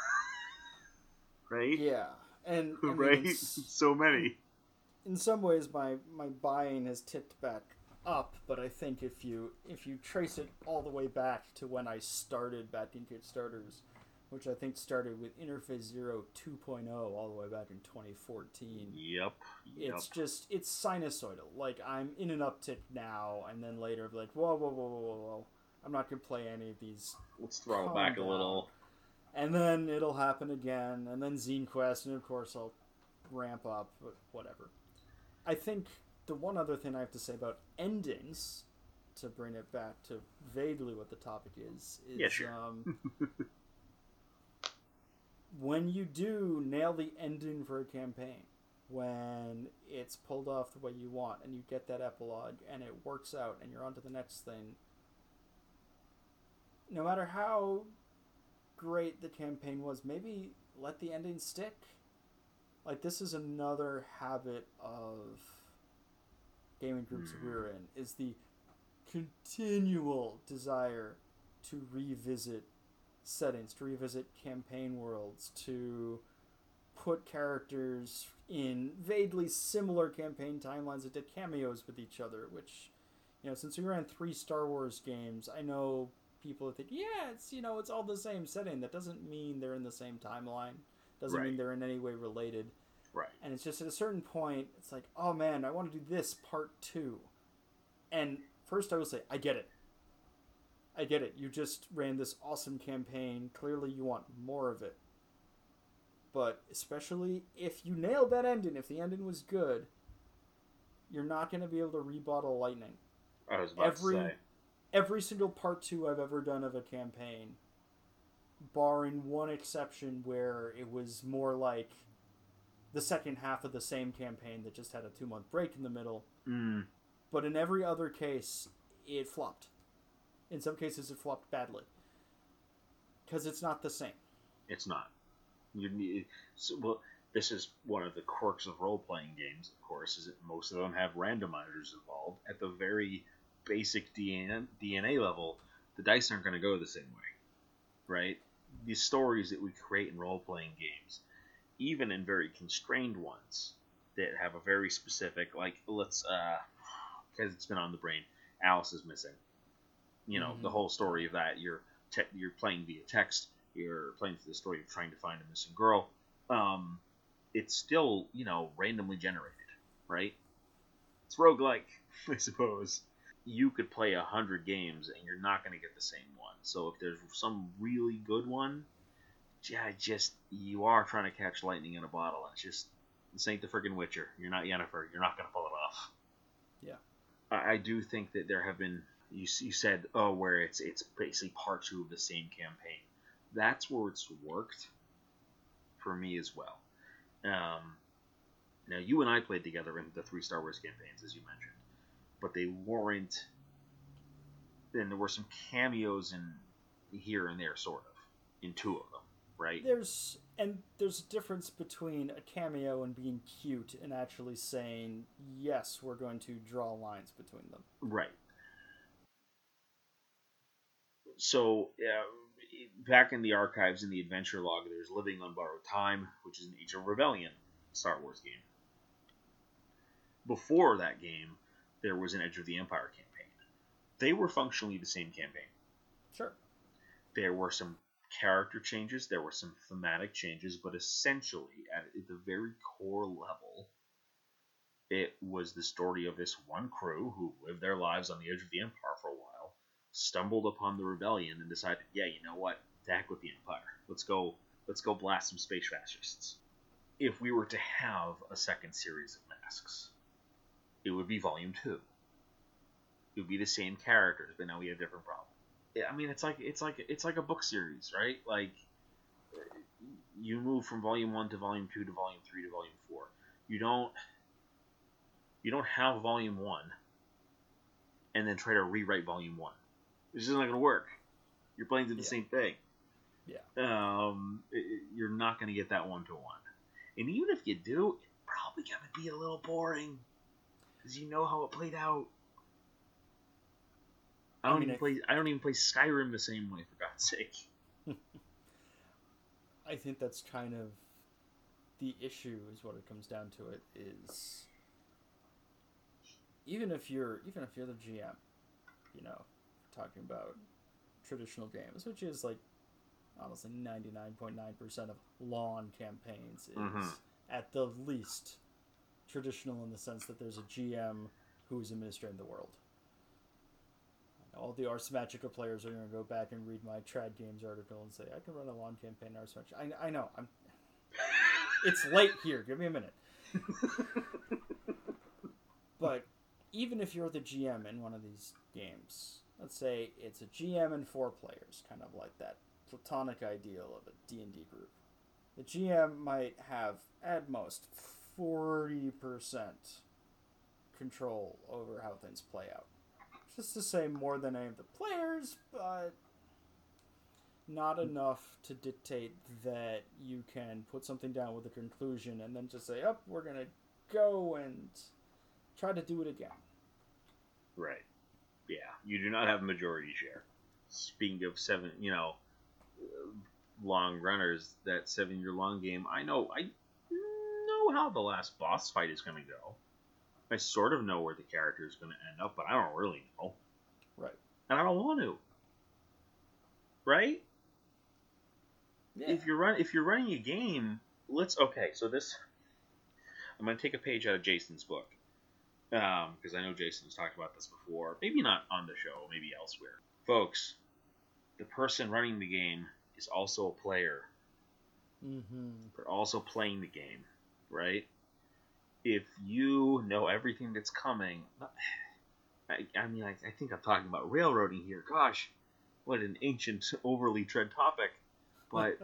right? Yeah, and I mean, right, it's- so many. in some ways, my my buying has ticked back up, but I think if you if you trace it all the way back to when I started backing Kickstarters, which I think started with Interface Zero two point oh all the way back in twenty fourteen. Yep. yep. It's just, it's sinusoidal. Like, I'm in an uptick now, and then later, I'm like, whoa, whoa, whoa, whoa, whoa, whoa. I'm not going to play any of these. Let's throttle Calm back a down. little. And then it'll happen again, and then Zine Quest, and of course I'll ramp up, but whatever. I think the one other thing I have to say about endings, to bring it back to vaguely what the topic is, is Yeah, sure. um, when you do nail the ending for a campaign, when it's pulled off the way you want, and you get that epilogue, and it works out, and you're on to the next thing, no matter how great the campaign was, maybe let the ending stick. Like, this is another habit of gaming groups Mm. we're in, is the continual desire to revisit settings, to revisit campaign worlds, to put characters in vaguely similar campaign timelines that did cameos with each other, which, you know, since we ran three Star Wars games, I know people think, yeah, it's, you know, it's all the same setting. That doesn't mean they're in the same timeline. Doesn't Right. mean they're in any way related. Right. And it's just at a certain point, it's like, oh man, I want to do this part two. And first I will say, I get it. I get it. You just ran this awesome campaign. Clearly you want more of it. But especially if you nailed that ending, if the ending was good, you're not going to be able to rebottle lightning. I was about Every to say. every single part two I've ever done of a campaign, barring one exception where it was more like the second half of the same campaign that just had a two month break in the middle. Mm. But in every other case, it flopped. In some cases, it flopped badly. Because it's not the same. It's not. You need. So, well, this is one of the quirks of role-playing games, of course, is that most of them have randomizers involved. At the very basic D N A level, the dice aren't going to go the same way, right? The stories that we create in role-playing games, even in very constrained ones that have a very specific, like, let's, uh, because it's been on the brain, Alice is missing. You know, Mhm. the whole story of that, you're te- you're playing via text, you're playing through the story, you're trying to find a missing girl. Um, it's still, you know, randomly generated, right? It's roguelike, I suppose. You could play a hundred games and you're not going to get the same one. So if there's some really good one, yeah, just, you are trying to catch lightning in a bottle. It's just, this ain't the friggin' Witcher. You're not Yennefer. You're not going to pull it off. Yeah. I, I do think that there have been, you, you said, oh, where it's it's basically part two of the same campaign. That's where it's worked for me as well. Um, now, you and I played together in the three Star Wars campaigns, as you mentioned, but they weren't. Then there were some cameos in here and there, sort of, in two of them, right? There's and there's a difference between a cameo and being cute and actually saying, yes, we're going to draw lines between them. Right. So, uh, back in the archives in the adventure log, there's Living on Borrowed Time, which is an Age of Rebellion Star Wars game. Before that game, there was an Edge of the Empire campaign. They were functionally the same campaign. Sure. There were some character changes, there were some thematic changes, but essentially, at the very core level, it was the story of this one crew who lived their lives on the edge of the Empire for a while, stumbled upon the rebellion, and decided, yeah, you know what, to heck with the Empire. Let's go, let's go blast some space fascists. If we were to have a second series of Masks, it would be Volume Two. It would be the same characters, but now we have different problems. I mean, it's like it's like it's like a book series, right? Like, you move from Volume One to Volume Two to Volume Three to Volume Four. You don't you don't have Volume One and then try to rewrite Volume One. It's just not going to work. You're playing through the Yeah. same thing. Yeah. Um, it, it- you're not going to get that one to one. And even if you do, it's probably going to be a little boring because you know how it played out. I I don't mean, even I- play. I don't even play Skyrim the same way, for God's sake. I think that's kind of the issue. Is what it comes down to. It is even if you're even if you're the G M, you know, talking about traditional games, which is like honestly ninety-nine point nine percent of lawn campaigns is Mhm. at the least traditional in the sense that there's a G M who's administrating the world. All the Ars Magica players are going to go back and read my Trad Games article and say, I can run a lawn campaign in Ars Magica. I, I know. I'm. It's late here. Give me a minute. But even if you're the G M in one of these games, let's say it's a G M and four players, kind of like that platonic ideal of a D and D group. The G M might have, at most, forty percent control over how things play out. Just to say more than any of the players, but not enough to dictate that you can put something down with a conclusion and then just say, oh, we're going to go and try to do it again. Right. Yeah. You do not have majority share. Speaking of seven, you know, long runners, that seven-year-long game, I know, I know how the last boss fight is going to go. I sort of know where the character is going to end up, but I don't really know. Right. And I don't want to. Right? Yeah. If you're run, if you're running a game, let's okay. So this, I'm going to take a page out of Jason's book, um, because I know Jason's talked about this before. Maybe not on the show, maybe elsewhere. Folks, the person running the game is also a player. Mm-hmm. They're also playing the game, right? If you know everything that's coming, I, I mean, I, I think I'm talking about railroading here. Gosh, what an ancient, overly tread topic. But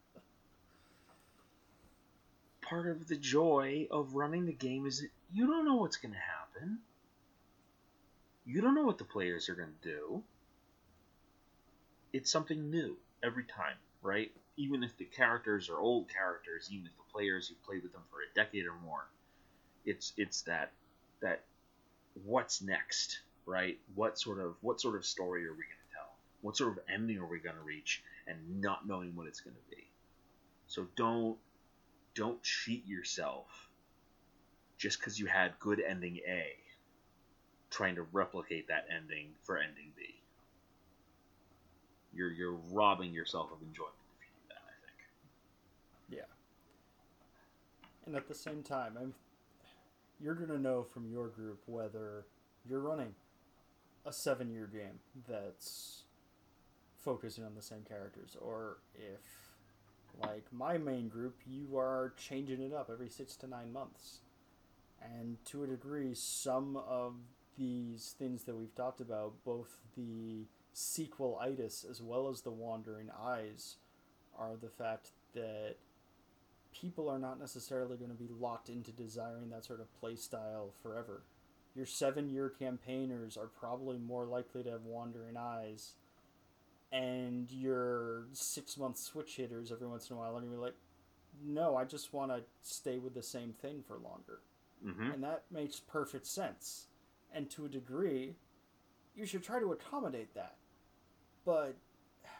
part of the joy of running the game is that you don't know what's going to happen. You don't know what the players are going to do. It's something new every time, right? Even if the characters are old characters, even if the players you've played with them for a decade or more, it's it's that that what's next, right? What sort of what sort of story are we going to tell? What sort of ending are we going to reach? And not knowing what it's going to be. So don't don't cheat yourself just because you had good ending A, trying to replicate that ending for ending B. You're you're robbing yourself of enjoyment if you do that, I think. Yeah. And at the same time, I'm, you're going to know from your group whether you're running a seven-year game that's focusing on the same characters, or if, like my main group, you are changing it up every six to nine months. And to a degree, some of these things that we've talked about, both the sequel-itis as well as the Wandering Eyes, are the fact that people are not necessarily going to be locked into desiring that sort of play style forever. Your seven-year campaigners are probably more likely to have Wandering Eyes, and your six-month switch hitters every once in a while are going to be like, no, I just want to stay with the same thing for longer. Mm-hmm. And that makes perfect sense. And to a degree, you should try to accommodate that. But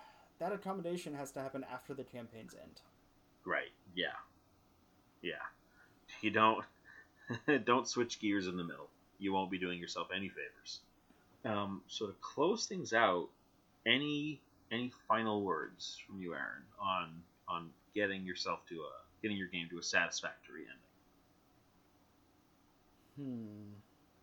that accommodation has to happen after the campaign's end. Right. Yeah. Yeah. You don't don't switch gears in the middle. You won't be doing yourself any favors. Um, so to close things out, any any final words from you, Aaron, on on getting yourself to a getting your game to a satisfactory ending? Hmm.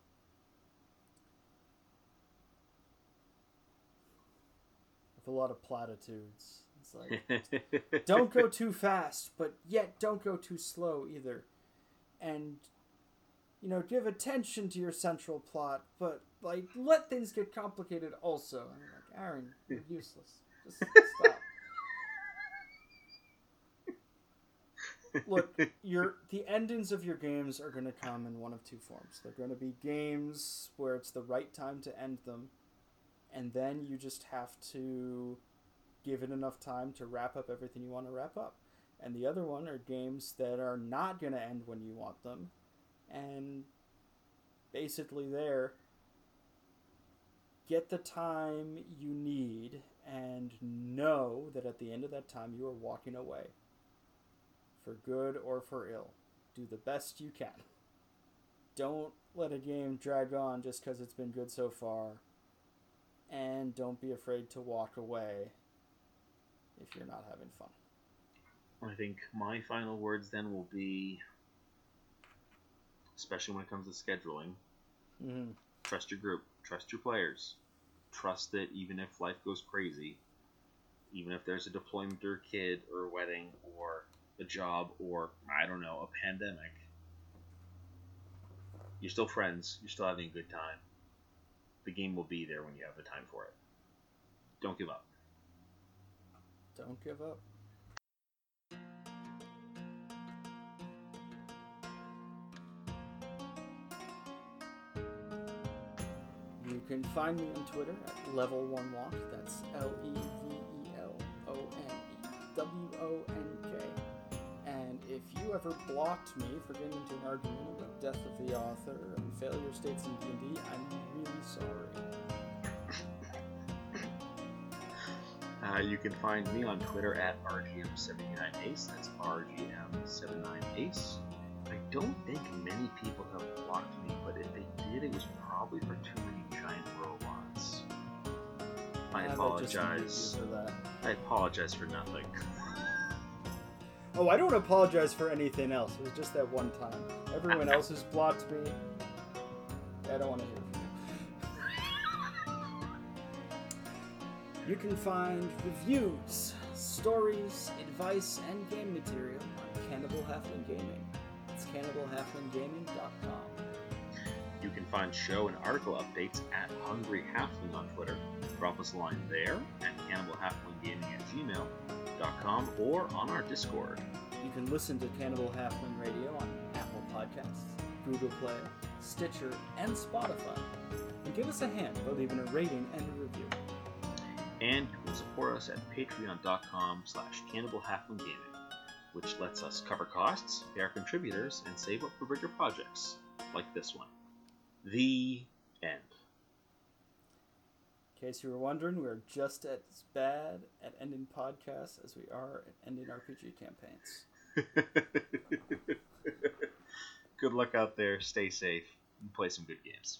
With a lot of platitudes. It's like, don't go too fast, but yet don't go too slow either. And, you know, give attention to your central plot, but, like, let things get complicated also. And I'm like, Aaron, you're useless. Just stop. Look, your the endings of your games are going to come in one of two forms. They're going to be games where it's the right time to end them, and then you just have to give it enough time to wrap up everything you want to wrap up. And the other one are games that are not going to end when you want them, and basically there, get the time you need and know that at the end of that time you are walking away. For good or for ill. Do the best you can. Don't let a game drag on just because it's been good so far. And don't be afraid to walk away if you're not having fun. I think my final words then will be, especially when it comes to scheduling, Mm-hmm. trust your group, trust your players. Trust that even if life goes crazy, even if there's a deployment or a kid or a wedding or a job or, I don't know, a pandemic, you're still friends, you're still having a good time. The game will be there when you have the time for it. Don't give up. Don't give up. You can find me on Twitter at Level One Walk. That's L E V E L O N E W O N K. And if you ever blocked me for getting into an argument about death of the author and failure states in D and D, I'm really sorry. Uh, you can find me on Twitter at R G M seventy-nine Ace. That's R G M seventy-nine Ace. I don't think many people have blocked me, but if they did, it was probably for too many giant robots. I And apologize. just hate you for that. I apologize for nothing. Oh, I don't apologize for anything else. It was just that one time. Everyone else who's blocked me, I don't want to hear from you. You can find reviews, stories, advice, and game material on Cannibal Halfling Gaming. It's cannibal halfling gaming dot com. You can find show and article updates at Hungry Halfling on Twitter. Drop us a line there at cannibal halfling gaming at gmail dot com or on our Discord. You can listen to Cannibal Halfling Radio on Apple Podcasts, Google Play, Stitcher, and Spotify. And give us a hand by leaving a rating and a review. And you can support us at patreon dot com slash cannibal halfling gaming, which lets us cover costs, pay our contributors, and save up for bigger projects, like this one. The end. In case you were wondering, we're just as bad at ending podcasts as we are at ending R P G campaigns. Good luck out there, stay safe, and play some good games.